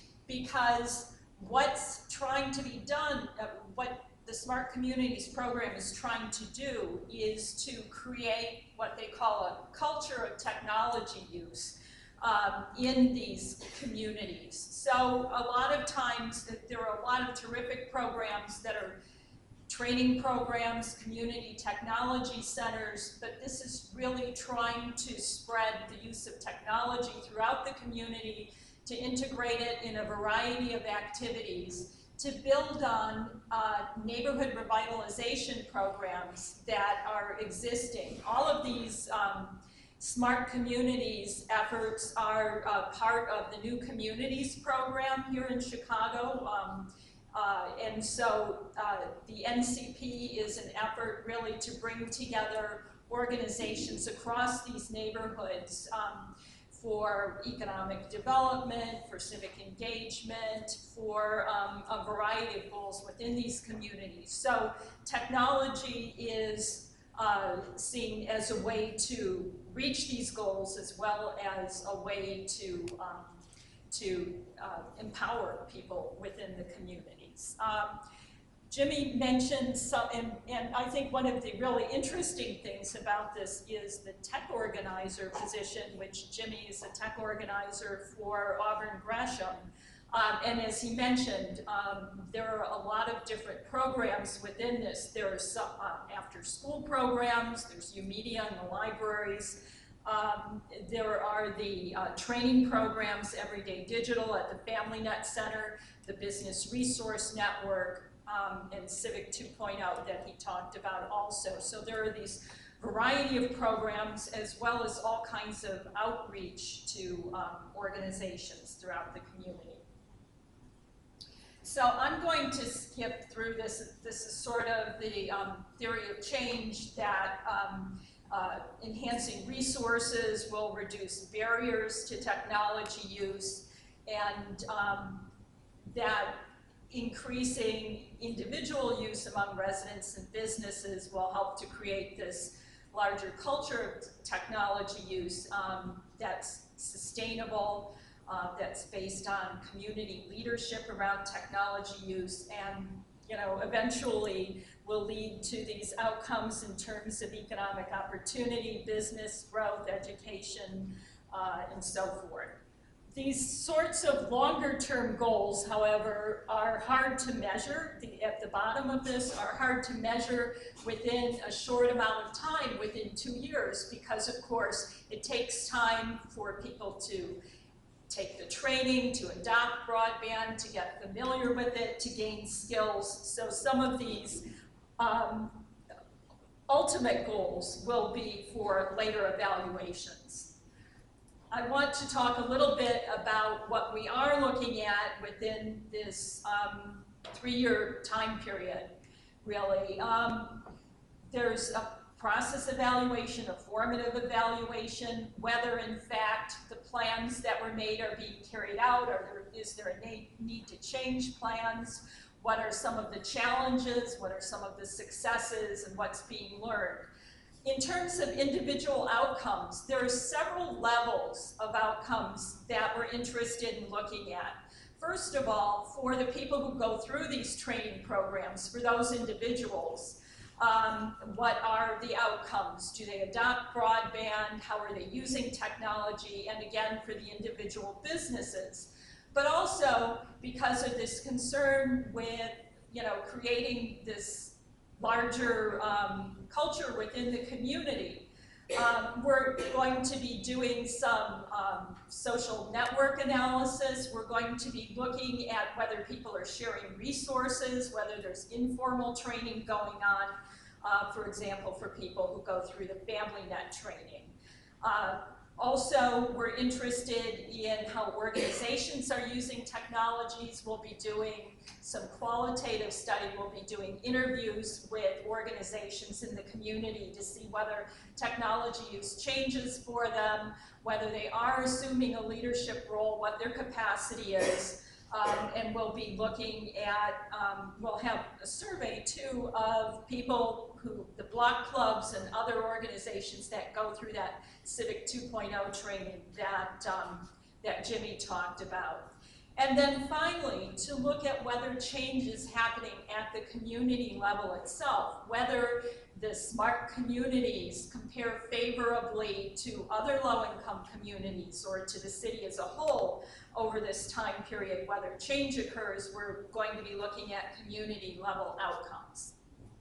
Speaker 8: because what's trying to be done, uh, what the Smart Communities program is trying to do is to create what they call a culture of technology use um, in these communities. So a lot of times there are a lot of terrific programs that are training programs, community technology centers, but this is really trying to spread the use of technology throughout the community, to integrate it in a variety of activities, to build on uh, neighborhood revitalization programs that are existing. All of these um, Smart Communities efforts are uh, part of the New Communities program here in Chicago. Um, uh, and so uh, the N C P is an effort really to bring together organizations across these neighborhoods um, for economic development, for civic engagement, for um, a variety of goals within these communities. So technology is uh, seen as a way to reach these goals, as well as a way to, um, to uh, empower people within the communities. Um, Jimmy mentioned some, and, and I think one of the really interesting things about this is the tech organizer position, which Jimmy is a tech organizer for Auburn Gresham. Um, and as he mentioned, um, there are a lot of different programs within this. There are some uh, after-school programs, there's U-Media in the libraries, um, there are the uh, training programs, Everyday Digital at the FamilyNet Center, the Business Resource Network, Um, and Civic two point oh that he talked about also. So there are these variety of programs, as well as all kinds of outreach to um, organizations throughout the community. So I'm going to skip through this. This is sort of the um, theory of change, that um, uh, enhancing resources will reduce barriers to technology use, and um, that increasing individual use among residents and businesses will help to create this larger culture of technology use um, that's sustainable, uh, that's based on community leadership around technology use, and you know, eventually will lead to these outcomes in terms of economic opportunity, business growth, education, uh, and so forth. These sorts of longer-term goals, however, are hard to measure. The, at the bottom of this are hard to measure within a short amount of time, within two years, because of course it takes time for people to take the training, to adopt broadband, to get familiar with it, to gain skills. So some of these um, ultimate goals will be for later evaluations. I want to talk a little bit about what we are looking at within this um, three-year time period, really. Um, there's a process evaluation, a formative evaluation, whether in fact the plans that were made are being carried out, or there, is there a need, need to change plans, what are some of the challenges, what are some of the successes, and what's being learned. In terms of individual outcomes, there are several levels of outcomes that we're interested in looking at. First of all, for the people who go through these training programs, for those individuals, um, what are the outcomes? Do they adopt broadband? How are they using technology? And again, for the individual businesses. But also, because of this concern with, you know, creating this larger um, culture within the community, um, we're going to be doing some um, social network analysis. We're going to be looking at whether people are sharing resources, whether there's informal training going on, uh, for example, for people who go through the FamilyNet training. Uh, Also, we're interested in how organizations are using technologies. We'll be doing some qualitative study. We'll be doing interviews with organizations in the community to see whether technology use changes for them, whether they are assuming a leadership role, what their capacity is. Um, and we'll be looking at, um, we'll have a survey too of people who, the block clubs and other organizations that go through that Civic two point oh training that, um, that Jimmy talked about. And then finally, to look at whether change is happening at the community level itself, whether the smart communities compare favorably to other low-income communities or to the city as a whole over this time period, whether change occurs. We're going to be looking at community level outcomes.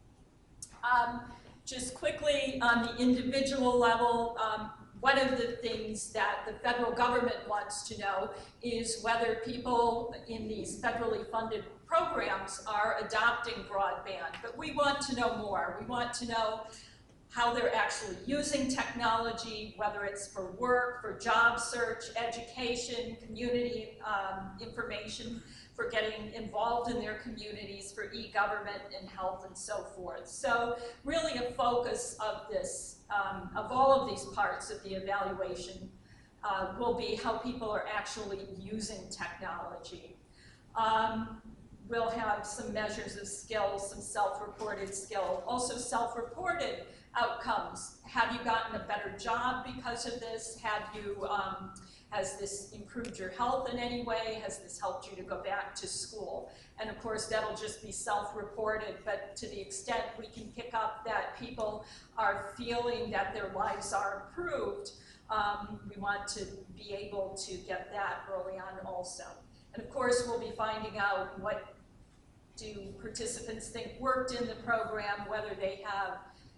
Speaker 8: Um, just quickly on the individual level, um, one of the things that the federal government wants to know is whether people in these federally funded programs are adopting broadband. But we want to know more. We want to know how they're actually using technology, whether it's for work, for job search, education, community um, information, for getting involved in their communities, for e-government and health and so forth. So really a focus of this, um, of all of these parts of the evaluation uh, will be how people are actually using technology. Um, we'll have some measures of skills, some self-reported skill, also self-reported outcomes. Have you gotten a better job because of this? Have you, um, has this improved your health in any way? Has this helped you to go back to school? And of course, that'll just be self-reported, but to the extent we can pick up that people are feeling that their lives are improved, um, we want to be able to get that early on also. And of course, we'll be finding out what do participants think worked in the program, whether they have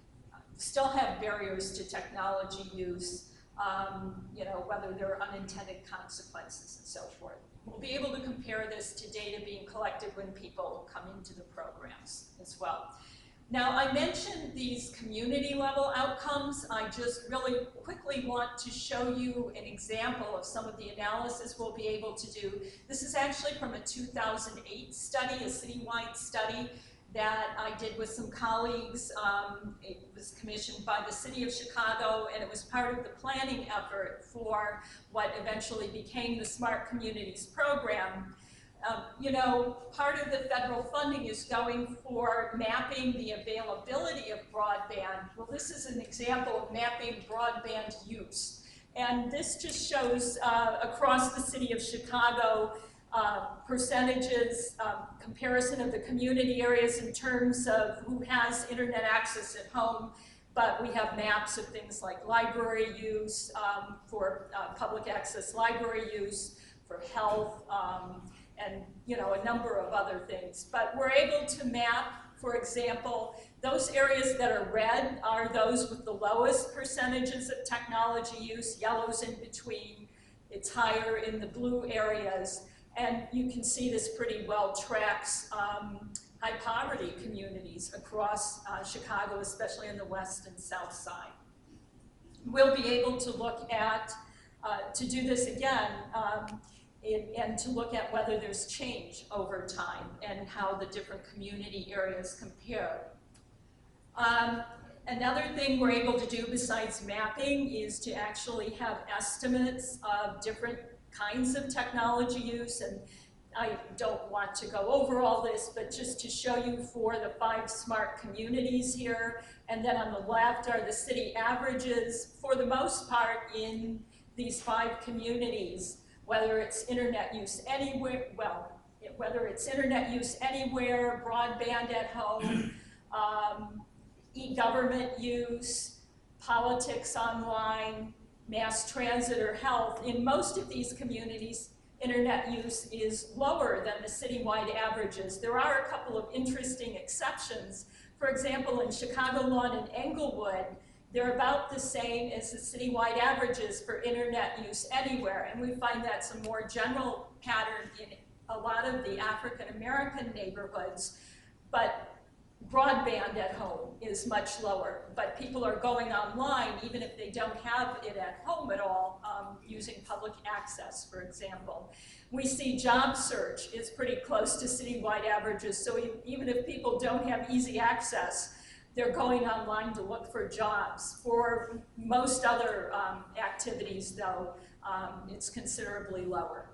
Speaker 8: still have barriers to technology use, um, you know, whether there are unintended consequences and so forth. We'll be able to compare this to data being collected when people come into the programs as well. Now, I mentioned these community level outcomes. I just really quickly want to show you an example of some of the analysis we'll be able to do. This is actually from a two thousand eight study, a citywide study that I did with some colleagues. Um, it was commissioned by the city of Chicago, and it was part of the planning effort for what eventually became the Smart Communities program. Um, you know, part of the federal funding is going for mapping the availability of broadband. Well, this is an example of mapping broadband use. And this just shows uh, across the city of Chicago Uh, percentages, um, comparison of the community areas in terms of who has internet access at home, but we have maps of things like library use, um, for uh, public access library use, for health, um, and you know, a number of other things. But we're able to map, for example, those areas that are red are those with the lowest percentages of technology use, yellow's in between, it's higher in the blue areas. And you can see this pretty well tracks um, high poverty communities across uh, Chicago, especially in the west and south side. We'll be able to look at, uh, to do this again, um, it, and to look at whether there's change over time and how the different community areas compare. Um, Another thing we're able to do besides mapping is to actually have estimates of different kinds of technology use, and I don't want to go over all this, but just to show you for the five smart communities here, and then on the left are the city averages, for the most part in these five communities, whether it's internet use anywhere, well, whether it's internet use anywhere, broadband at home, um, e-government use, politics online, mass transit or health. In most of these communities, internet use is lower than the citywide averages. There are a couple of interesting exceptions. For example, in Chicago-Lawn and Englewood, they're about the same as the citywide averages for internet use anywhere. And we find that's a more general pattern in a lot of the African-American neighborhoods. But broadband at home is much lower, but people are going online even if they don't have it at home at all, um, using public access, for example. We see job search is pretty close to citywide averages, so e even if people don't have easy access, they're going online to look for jobs. For most other um, activities, though, um, it's considerably lower.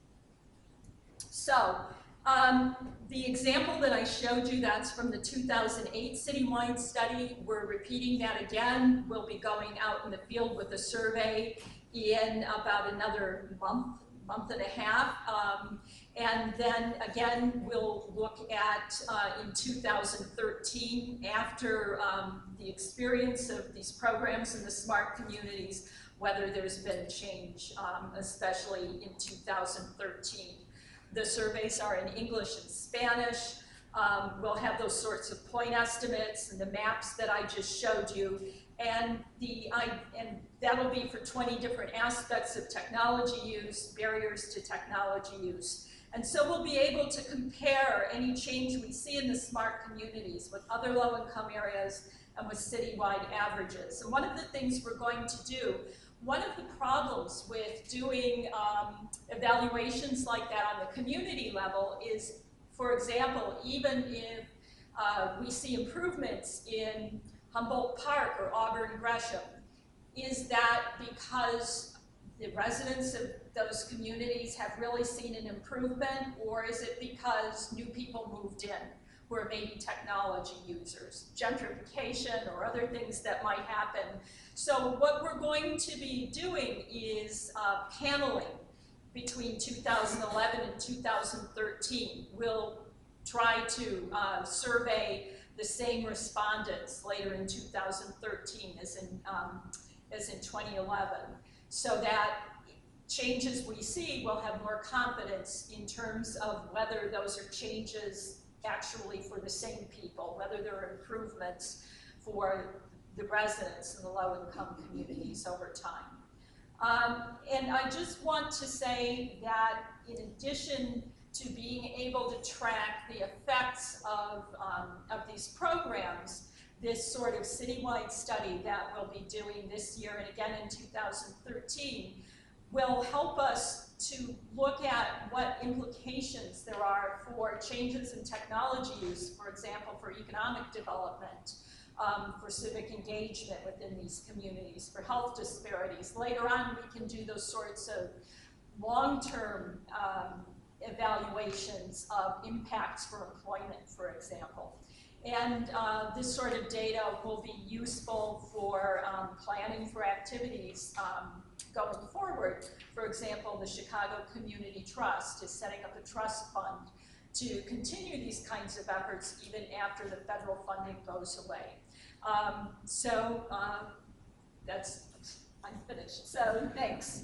Speaker 8: So, um, the example that I showed you, that's from the two thousand eight citywide study. We're repeating that again. We'll be going out in the field with a survey in about another month, month and a half. Um, and then again, we'll look at uh, in two thousand thirteen, after um, the experience of these programs in the smart communities, whether there's been change, um, especially in two thousand thirteen. The surveys are in English and Spanish. Um, we'll have those sorts of point estimates and the maps that I just showed you. And, the, I, and that'll be for twenty different aspects of technology use, barriers to technology use. And so we'll be able to compare any change we see in the smart communities with other low-income areas and with citywide averages. And one of the things we're going to do, one of the problems with doing um, evaluations like that on the community level is, for example, even if uh, we see improvements in Humboldt Park or Auburn Gresham, is that because the residents of those communities have really seen an improvement, or is it because new people moved in who are maybe technology users, gentrification or other things that might happen? So what we're going to be doing is uh, paneling between two thousand eleven and two thousand thirteen. We'll try to uh, survey the same respondents later in two thousand thirteen as in, um, as in twenty eleven, so that changes we see will have more confidence in terms of whether those are changes actually for the same people, whether there are improvements for the residents in the low-income communities over time. Um, and I just want to say that in addition to being able to track the effects of, um, of these programs, this sort of citywide study that we'll be doing this year and again in two thousand thirteen will help us to look at what implications there are for changes in technology use, for example, for economic development, um, for civic engagement within these communities, for health disparities. Later on, we can do those sorts of long-term um, evaluations of impacts for employment, for example. And uh, this sort of data will be useful for um, planning for activities um, going forward. For example, the Chicago Community Trust is setting up a trust fund to continue these kinds of efforts even after the federal funding goes away. Um, so uh, that's, I'm finished. So thanks.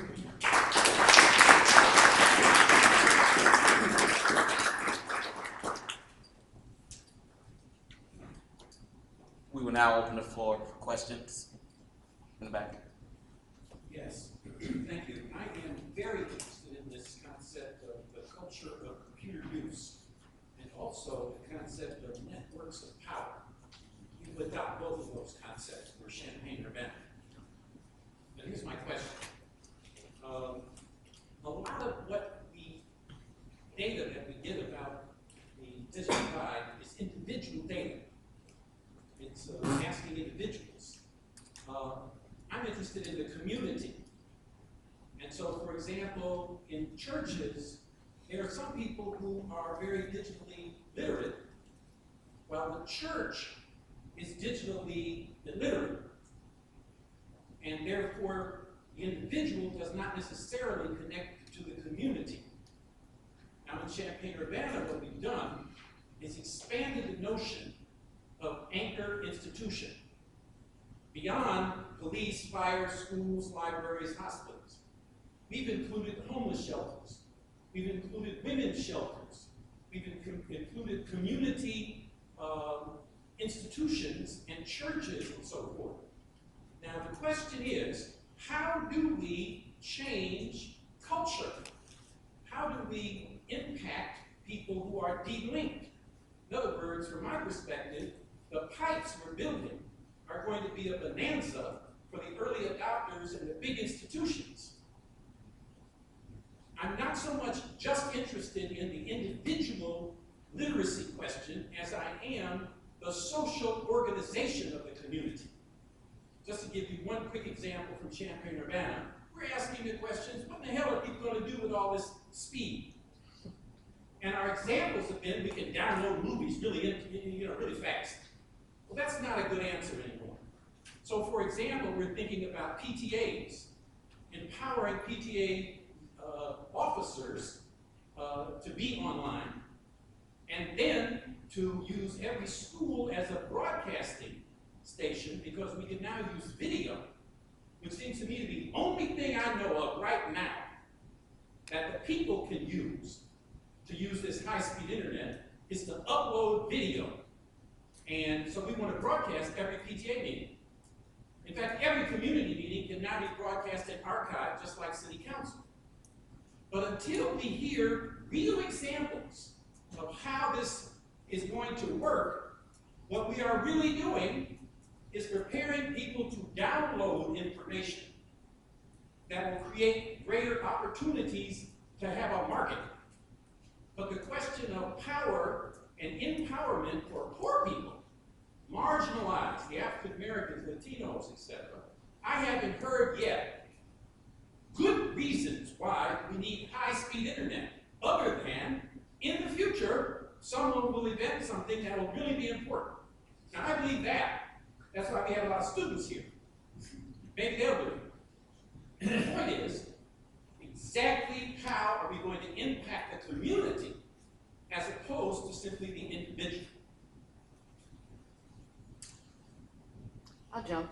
Speaker 1: We will now open the floor for questions in the back.
Speaker 9: Yes, thank you. I am very interested in this concept of the culture of computer use and also the concept of networks of power. You adopt both of those concepts for Champaign-Urbana. Now here's my question. Um, a lot of what the data that we get about the digital divide is individual data. It's uh, asking individuals. Uh, I'm interested in the community. And so, for example, in churches, there are some people who are very digitally literate, while the church is digitally illiterate. And therefore, the individual does not necessarily connect to the community. Now, in Champaign-Urbana, what we've done is expanded the notion of anchor institution beyond police, fire, schools, libraries, hospitals. We've included homeless shelters. We've included women's shelters. We've included community um, institutions and churches and so forth. Now the question is, how do we change culture? How do we impact people who are de-linked? In In other words, from my perspective, the pipes we're building are going to be a bonanza for the early adopters and the big institutions. I'm not so much just interested in the individual literacy question as I am the social organization of the community. Just to give you one quick example from Champaign-Urbana, we're asking the questions, what the hell are people going to do with all this speed? And our examples have been, we can download movies really, you know, really fast. Well, that's not a good answer anymore. So for example, we're thinking about P T As, empowering P T A uh, officers uh, to be online, and then to use every school as a broadcasting station, because we can now use video, which seems to me to be the only thing I know of right now that the people can use to use this high-speed internet is to upload video. And so we want to broadcast every P T A meeting. In fact, every community meeting can now be broadcast and archived, just like city council. But until we hear real examples of how this is going to work, what we are really doing is preparing people to download information that will create greater opportunities to have a market. But the question of power and empowerment for poor people, marginalized, the African Americans, Latinos, et cetera, I haven't heard yet good reasons why we need high-speed internet, other than in the future, someone will invent something that will really be important. Now, I believe that. That's why we have a lot of students here. Maybe they'll do it. And the point is, exactly how are we going to impact the community as opposed to simply the individual?
Speaker 3: I'll jump.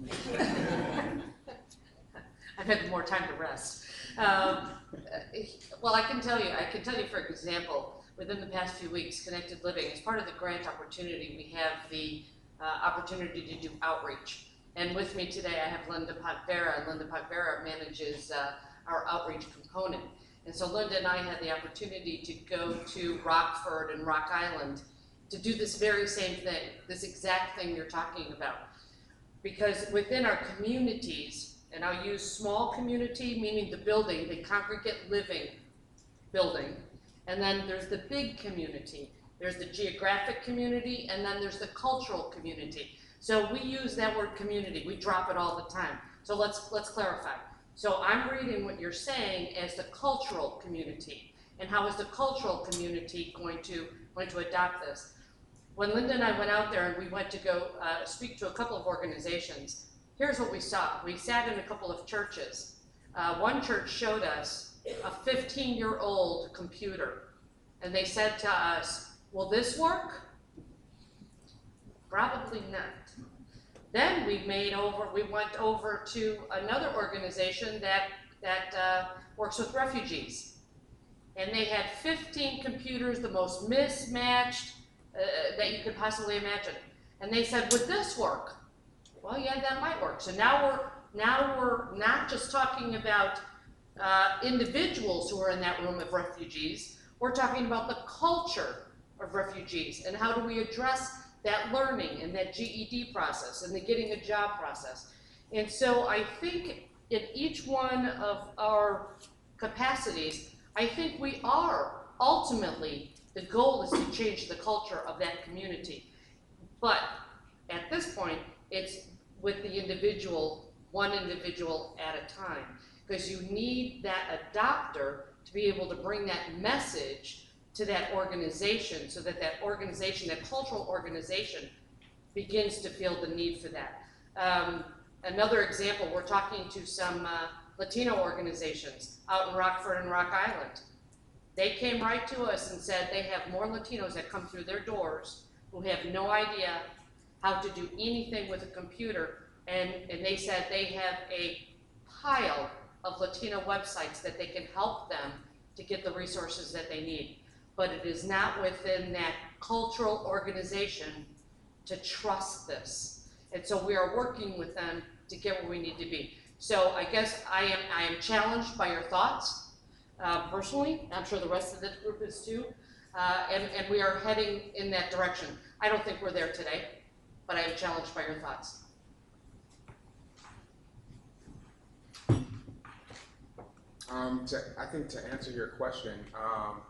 Speaker 3: I've had more time to rest. Um, well, I can tell you, I can tell you, for example, within the past few weeks, Connected Living, as part of the grant opportunity, we have the uh, opportunity to do outreach. And with me today, I have Linda Potvera, and Linda Potvera manages uh, our outreach component. And so Linda and I had the opportunity to go to Rockford and Rock Island to do this very same thing, this exact thing you're talking about. Because within our communities, and I'll use small community, meaning the building, the congregate living building, and then there's the big community. There's the geographic community, and then there's the cultural community. So we use that word community, we drop it all the time. So let's, let's clarify. So I'm reading what you're saying as the cultural community. And how is the cultural community going to, going to adopt this? When Linda and I went out there and we went to go uh, speak to a couple of organizations, here's what we saw. We sat in a couple of churches. Uh, one church showed us a fifteen-year-old computer. And they said to us, will this work? Probably not. Then we made over, we went over to another organization that, that uh, works with refugees. And they had fifteen computers, the most mismatched uh, that you could possibly imagine. And they said, would this work? Well, yeah, that might work. So now we're, now we're not just talking about uh, individuals who are in that room of refugees, we're talking about the culture of refugees and how do we address that learning and that G E D process and the getting a job process. And so I think in each one of our capacities, I think we are ultimately, the goal is to change the culture of that community. But at this point, it's with the individual, one individual at a time, because you need that adopter to be able to bring that message to that organization so that that organization, that cultural organization, begins to feel the need for that. Um, another example, we're talking to some uh, Latino organizations out in Rockford and Rock Island. They came right to us and said they have more Latinos that come through their doors who have no idea how to do anything with a computer, and, and they said they have a pile of Latino websites that they can help them to get the resources that they need. But it is not within that cultural organization to trust this. And so we are working with them to get where we need to be. So I guess I am, I am challenged by your thoughts, uh, personally. I'm sure the rest of this group is too. Uh, and, and we are heading in that direction. I don't think we're there today, but I am challenged by your thoughts.
Speaker 7: Um, to, I think to answer your question, um,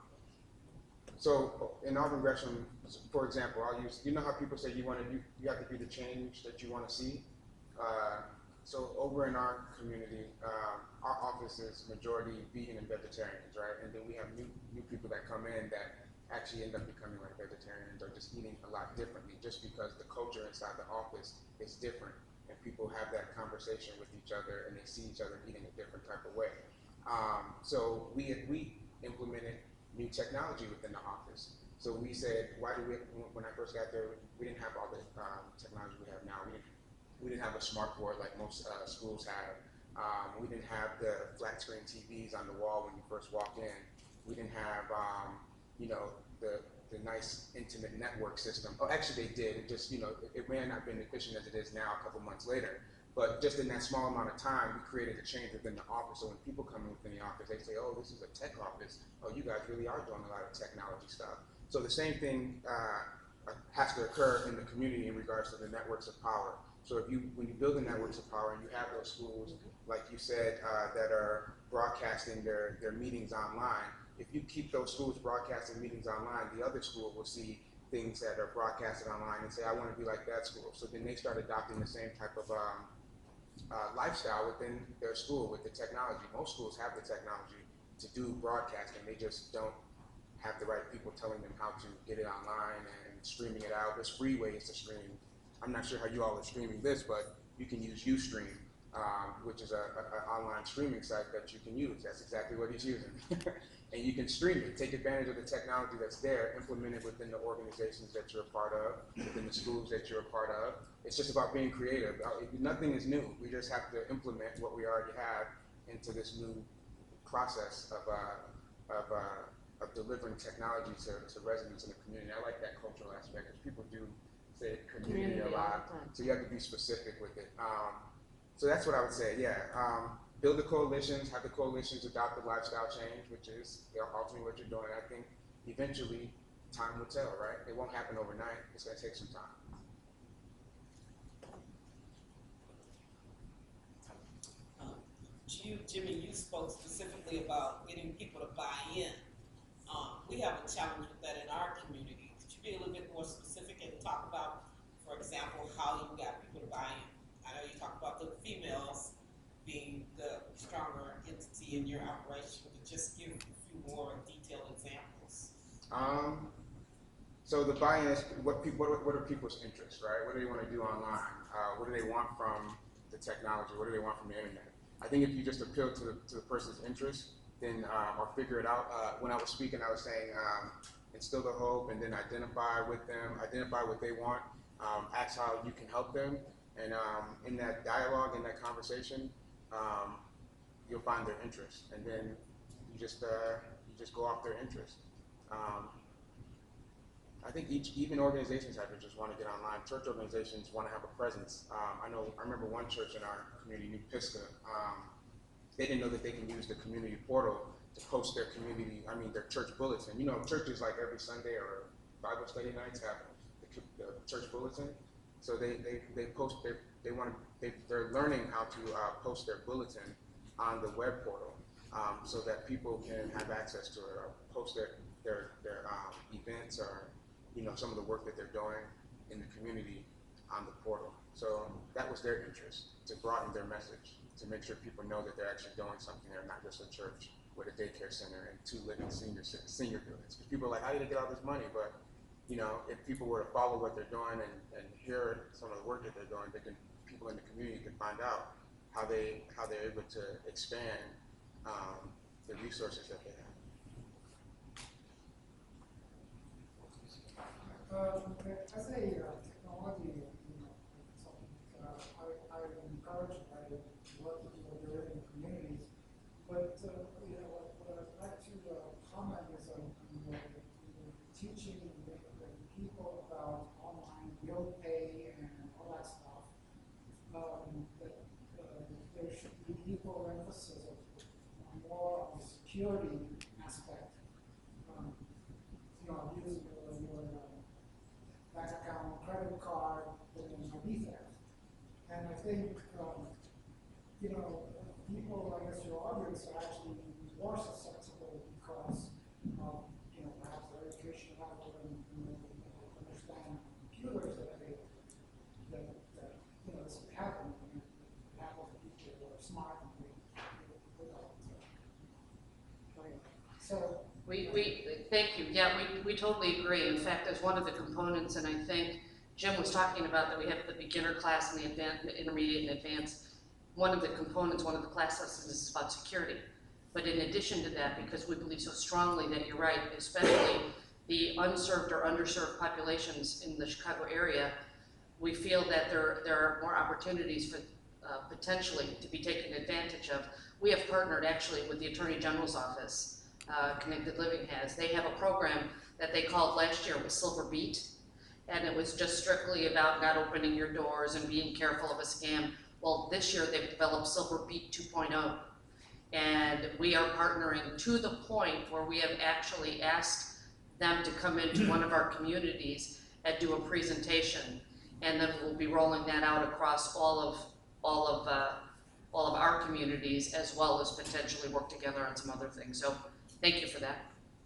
Speaker 7: so in Auburn Gresham, for example, I'll use, you know how people say you want to, you, you have to be the change that you want to see? Uh, so over in our community, um, our office is majority vegan and vegetarians, right? And then we have new, new people that come in that actually end up becoming like vegetarians or just eating a lot differently just because the culture inside the office is different and people have that conversation with each other and they see each other eating a different type of way. Um, so we we implemented new technology within the office. So we said, why do we? When I first got there, we didn't have all the um, technology we have now. We didn't we didn't have a smart board like most uh, schools have. Um, we didn't have the flat screen T Vs on the wall when you first walked in. We didn't have um, you know the the nice intimate network system. Oh, actually they did. It just you know it, it may not have been efficient as it is now a couple months later. But just in that small amount of time, we created a change within the office. So when people come in within the office, they say, oh, this is a tech office. Oh, you guys really are doing a lot of technology stuff. So the same thing uh, has to occur in the community in regards to the networks of power. So if you, when you build the networks of power and you have those schools, like you said, uh, that are broadcasting their, their meetings online, if you keep those schools broadcasting meetings online, the other school will see things that are broadcasted online and say, I want to be like that school. So then they start adopting the same type of um, Uh, lifestyle within their school with the technology. Most schools have the technology to do broadcasting. They just don't have the right people telling them how to get it online and streaming it out. There's free ways to stream. I'm not sure how you all are streaming this, but you can use Ustream, um, which is an online streaming site that you can use. That's exactly what he's using. And you can stream it, take advantage of the technology that's there, implement it within the organizations that you're a part of, within the schools that you're a part of. It's just about being creative. Uh, Nothing is new. We just have to implement what we already have into this new process of, uh, of, uh, of delivering technology to, to residents in the community. I like that cultural aspect because people do say community, community a lot, so you have to be specific with it. Um, so that's what I would say, yeah. Um, build the coalitions, have the coalitions adopt the lifestyle change, which is you know, ultimately what you're doing. I think eventually time will tell, right? It won't happen overnight. It's going to take some time.
Speaker 10: You, Jimmy, you spoke specifically about getting people to buy in. Um, we have a challenge with that in our community. Could you be a little bit more specific and talk about, for example, how you got people to buy in? I know you talked about the females being the stronger entity in your operation, but just give a few more detailed examples.
Speaker 7: Um, so the buy-in is what, people, what, what are people's interests, right? What do they want to do online? Uh, what do they want from the technology? What do they want from the internet? I think if you just appeal to the, to the person's interest, then um, or figure it out. Uh, when I was speaking, I was saying um, instill the hope and then identify with them, identify what they want, um, ask how you can help them. And um, in that dialogue, in that conversation, um, you'll find their interest. And then you just, uh, you just go off their interest. Um, I think each, even organizations have to just want to get online. Church organizations want to have a presence. Um, I know, I remember one church in our community, New Pisgah, um, they didn't know that they can use the community portal to post their community, I mean, their church bulletin. You know, churches like every Sunday or Bible study nights have the, the church bulletin. So they, they, they post, they, they want to, they, they're learning how to uh, post their bulletin on the web portal um, so that people can have access to it or post their, their, their um, events or you know, some of the work that they're doing in the community on the portal. So that was their interest, to broaden their message, to make sure people know that they're actually doing something. They're not just a church with a daycare center and two living senior senior buildings. Because people are like, how do they get all this money? But you know, if people were to follow what they're doing and, and hear some of the work that they're doing, they can, people in the community can find out how they how they're able to expand um, the resources that they have.
Speaker 11: Um, as a uh, technology you know, consultant, uh, I, I'm encouraged by what people are doing in communities. But uh, you know, what, what I'd like to uh, comment is on you know, teaching the, the people about online bill pay and all that stuff. Um, that uh, there should be equal emphasis of, on more on the security aspect. Um, you know, think, um, you know, people, I guess your audience are actually more susceptible because, um, you know, perhaps their education level and, you know, understand computers that they, that, that, you know, this would happen. I mean, it happens to people who are smart and they, they, they don't. So,
Speaker 3: We, we, thank you, yeah, we, we totally agree. In fact, as one of the components, and I think Jim was talking about that we have the beginner class and the advanced, the intermediate and advanced. One of the components, one of the class lessons is about security. But in addition to that, because we believe so strongly that you're right, especially the unserved or underserved populations in the Chicago area, we feel that there, there are more opportunities for uh, potentially to be taken advantage of. We have partnered actually with the Attorney General's office, uh, Connected Living has. They have a program that they called last year with Silver Beat, and it was just strictly about not opening your doors and being careful of a scam. Well, this year they've developed Silver Beat two point oh, and we are partnering to the point where we have actually asked them to come into one of our communities and do a presentation, and then we'll be rolling that out across all of all of uh, all of our communities, as well as potentially work together on some other things. So, thank you for that.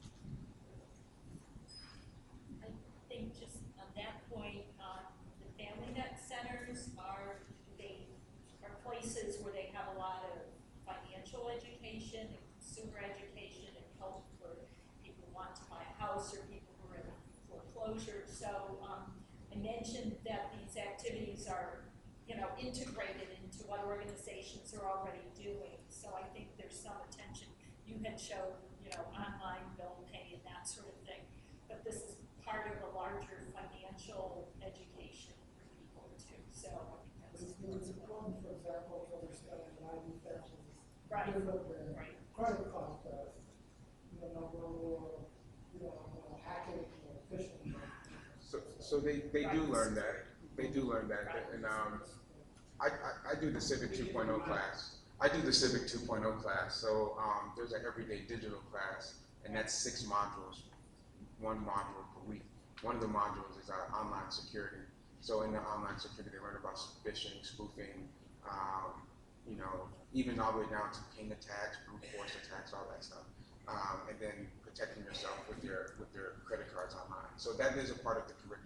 Speaker 8: I think just on that point, uh, the Family Net centers are they are places where they have a lot of financial education and consumer education and help for people who want to buy a house or people who are in foreclosure. So um, I mentioned that these activities are, you know, integrated into what organizations are already doing. So I think there's some attention. You had showed, you know, online bill pay and that sort of thing, but this is part of a larger financial education for people too. So I think that's
Speaker 11: it's, it's important, for example, to understand that I D theft is
Speaker 8: right.
Speaker 11: different than
Speaker 8: Right.
Speaker 11: credit card theft. You know, we're more, you know, uh, hacking or phishing.
Speaker 7: So, so they, they do learn that. They do learn that, and um, I, I, I do the Civic two point oh class. I do the Civic two point oh class. So um, there's an everyday digital class, and that's six modules, one module per week. One of the modules is our online security. So in the online security, they learn about phishing, spoofing, um, you know, even all the way down to ping attacks, brute force attacks, all that stuff, um, and then protecting yourself with your with your credit cards online. So that is a part of the curriculum.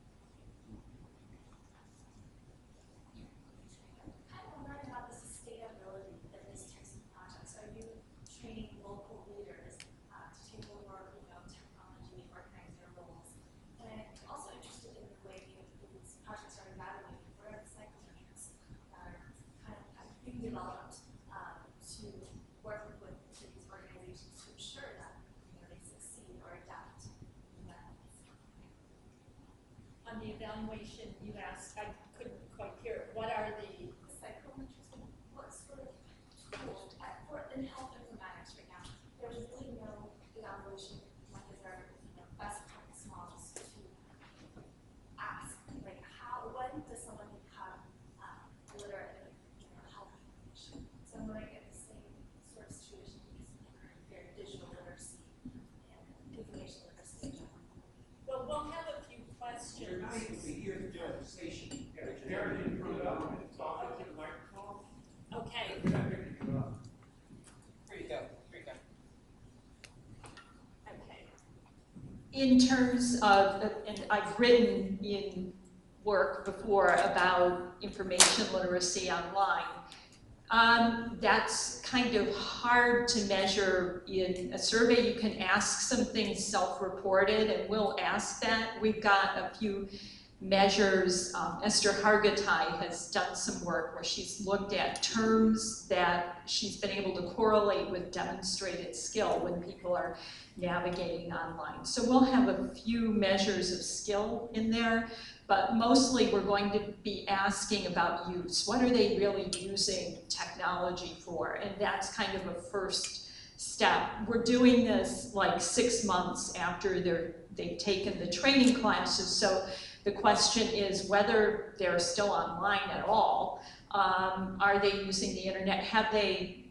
Speaker 12: Developed um, to work with, with these organizations to ensure that you know, they succeed or adapt.
Speaker 8: On the evaluation you asked, I couldn't quite hear it. What are the
Speaker 12: Psychometrics, what sort of tools for in health informatics right now? There's really no evaluation methods or you know, best practice models to ask like how when does someone become um, literate? So I'm going to get the same sort of situation with their digital literacy and information literacy.
Speaker 8: Well, we'll have a few questions.
Speaker 9: You're not able to hear the presentation. Karen didn't put it up and talk into the microphone.
Speaker 8: Okay.
Speaker 9: We're not picking it up.
Speaker 10: Here you go, here you go.
Speaker 8: Okay. In terms of, and I've written in work before about information literacy online. Um, that's kind of hard to measure in a survey. You can ask some things self-reported, and we'll ask that. We've got a few measures. Um, Esther Hargitay has done some work where she's looked at terms that she's been able to correlate with demonstrated skill when people are navigating online. So we'll have a few measures of skill in there, but mostly we're going to be asking about use. What are they really using technology for? And that's kind of a first step. We're doing this like six months after they're, they've taken the training classes, so the question is whether they're still online at all. Um, are they using the internet? Have they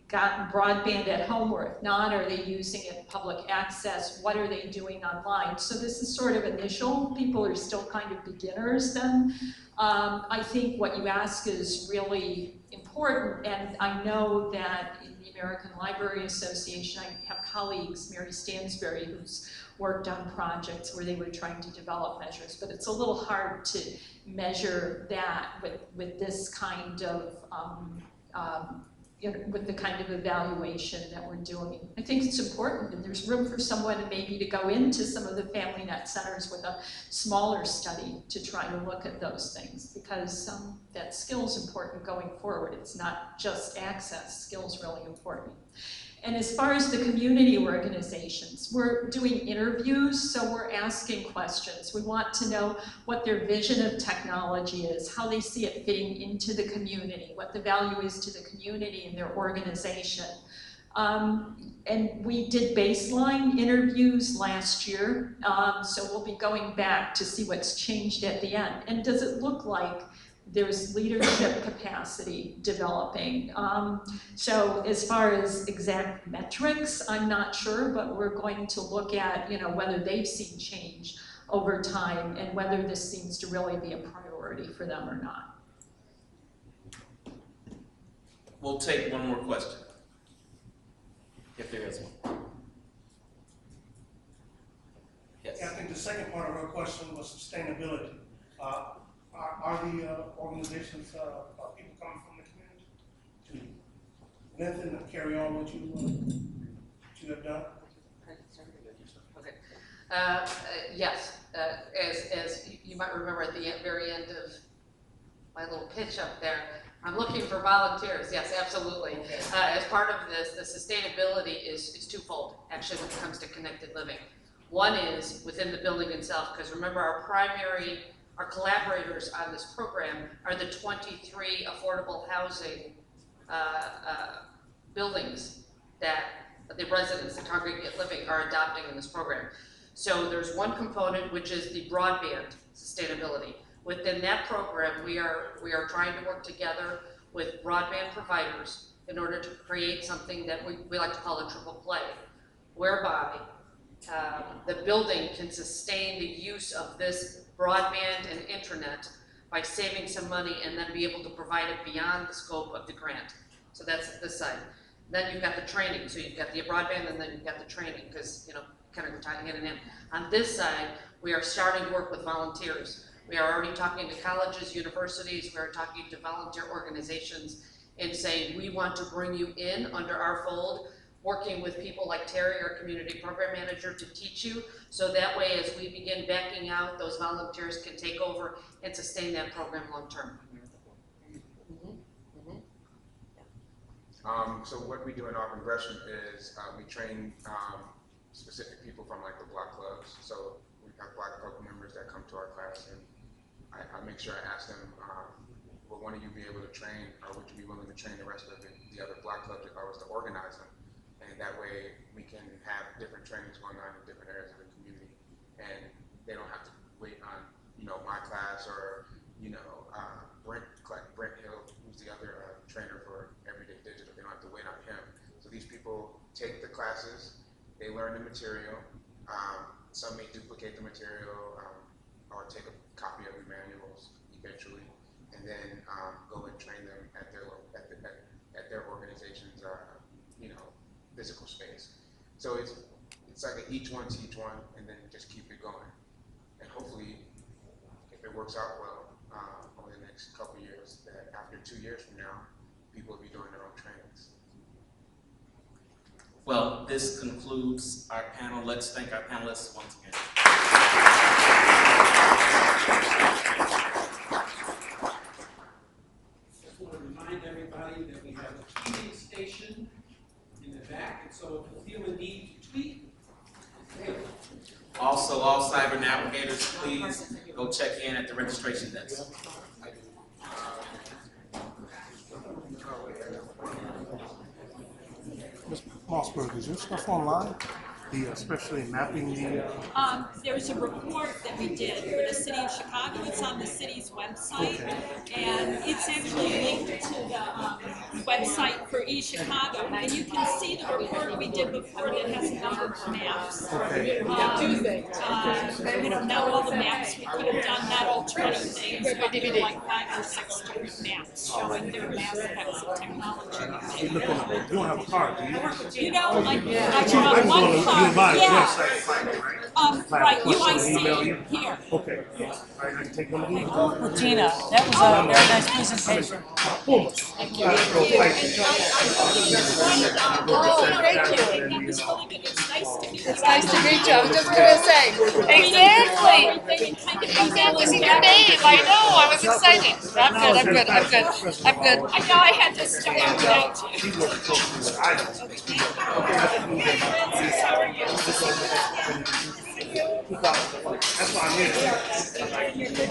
Speaker 8: gotten broadband at home, or if not, are they using it public access? What are they doing online? So this is sort of initial. People are still kind of beginners then. Um, I think what you ask is really important, and I know that in the American Library Association, I have colleagues, Mary Stansberry, who's worked on projects where they were trying to develop measures, but it's a little hard to measure that with, with this kind of, um, um, you know, with the kind of evaluation that we're doing. I think it's important, and there's room for someone maybe to go into some of the family net centers with a smaller study to try to look at those things, because um, that skill's important going forward. It's not just access, skill's really important. And as far as the community organizations, we're doing interviews, so we're asking questions. We want to know what their vision of technology is, how they see it fitting into the community, what the value is to the community and their organization. Um, and we did baseline interviews last year, um, so we'll be going back to see what's changed at the end. And does it look like there's leadership capacity developing? Um, so as far as exact metrics, I'm not sure, but we're going to look at, you know, whether they've seen change over time and whether this seems to really be a priority for them or not.
Speaker 1: We'll take one more question, if there is one. Yes.
Speaker 13: Yeah, I think the second part of our question was sustainability. Uh, Are, are the uh, organizations, uh, are people coming from the community to lengthen and carry on what you, uh, what you have done?
Speaker 3: Okay. Uh, uh, yes, uh, as, as you might remember at the very end of my little pitch up there, I'm looking for volunteers. Yes, absolutely.
Speaker 13: Okay.
Speaker 3: Uh, as part of this, the sustainability is, is twofold, actually, when it comes to connected living. One is within the building itself, because remember our primary Our collaborators on this program are the twenty-three affordable housing uh, uh, buildings that the residents, the congregate living, are adopting in this program. So there's one component, which is the broadband sustainability. Within that program, we are, we are trying to work together with broadband providers in order to create something that we, we like to call a triple play, whereby um, the building can sustain the use of this broadband and internet by saving some money and then be able to provide it beyond the scope of the grant. So that's this side. Then you've got the training. So you've got the broadband and then you've got the training, because, you know, kind of tying in and in. On this side, we are starting to work with volunteers. We are already talking to colleges, universities, we are talking to volunteer organizations and saying, we want to bring you in under our fold, working with people like Terry, our community program manager, to teach you, so that way as we begin backing out, those volunteers can take over and sustain that program long term. Mm-hmm. Mm-hmm.
Speaker 7: Um, so what we do in Auburn Gresham is uh, we train um, specific people from like the block clubs. So we have block club members that come to our class, and I, I make sure I ask them, um, will one of you be able to train, or would you be willing to train the rest of the, the other block clubs if I was to organize them? And that way we can have different trainings going on in different areas of the community, and they don't have to wait on, you know, my class or, you know, uh, Brent, like Brent Hill, who's the other uh, trainer for Everyday Digital. They don't have to wait on him. So these people take the classes, they learn the material. Um, some may duplicate the material um, or take a copy of the manuals eventually, and then um, go and train them at their at, the, at, at their organization's, uh, you know, physical space. So it's it's like an each one teach one, and then just keep it going. And hopefully, if it works out well uh, over the next couple years, that after two years from now, people will be doing their own trainings.
Speaker 1: Well, this concludes our panel. Let's thank our panelists once again.
Speaker 9: Just want to remind everybody that we have a tweeting station in the back, and so if you feel a need to tweet, hey.
Speaker 1: Also, all cyber navigators, please go check in at the registration desk.
Speaker 11: Mister Mossberg, is your stuff online? the, especially mapping the, uh,
Speaker 8: Um, there's a report that we did for the city of Chicago. It's on the city's website, and it's actually linked to the um, website for eChicago. And you can see the report we did before that has a number of maps.
Speaker 11: okay.
Speaker 8: Um, uh, you know, not all the maps we could have done, not all twenty things, but there were like five or six different maps showing different aspects of technology.
Speaker 11: You look on, you don't have a card, do you?
Speaker 8: You know, like,
Speaker 11: I
Speaker 8: I
Speaker 11: can
Speaker 8: have
Speaker 11: go
Speaker 8: one
Speaker 11: on the
Speaker 8: card,
Speaker 11: Unified
Speaker 8: yeah.
Speaker 11: website and find it, right?
Speaker 8: Um, right,
Speaker 11: Question,
Speaker 8: U I
Speaker 11: email
Speaker 8: C,
Speaker 11: you?
Speaker 8: here.
Speaker 11: Okay, all right, I can take one of these.
Speaker 14: Gina, that was a very nice presentation.
Speaker 11: Boom.
Speaker 8: Thank you. Thank you. And I, I, I
Speaker 14: Oh, thank you.
Speaker 8: That was really good. It's nice to meet you.
Speaker 14: It's nice to meet you. I was just gonna say, exactly. Exactly. See your name. I know. I was excited. I'm good. I'm good. I'm good. I'm good.
Speaker 8: I know I had to start without you.
Speaker 11: She was close to it. I know.
Speaker 8: Francis, how are you?
Speaker 11: That's why I'm here.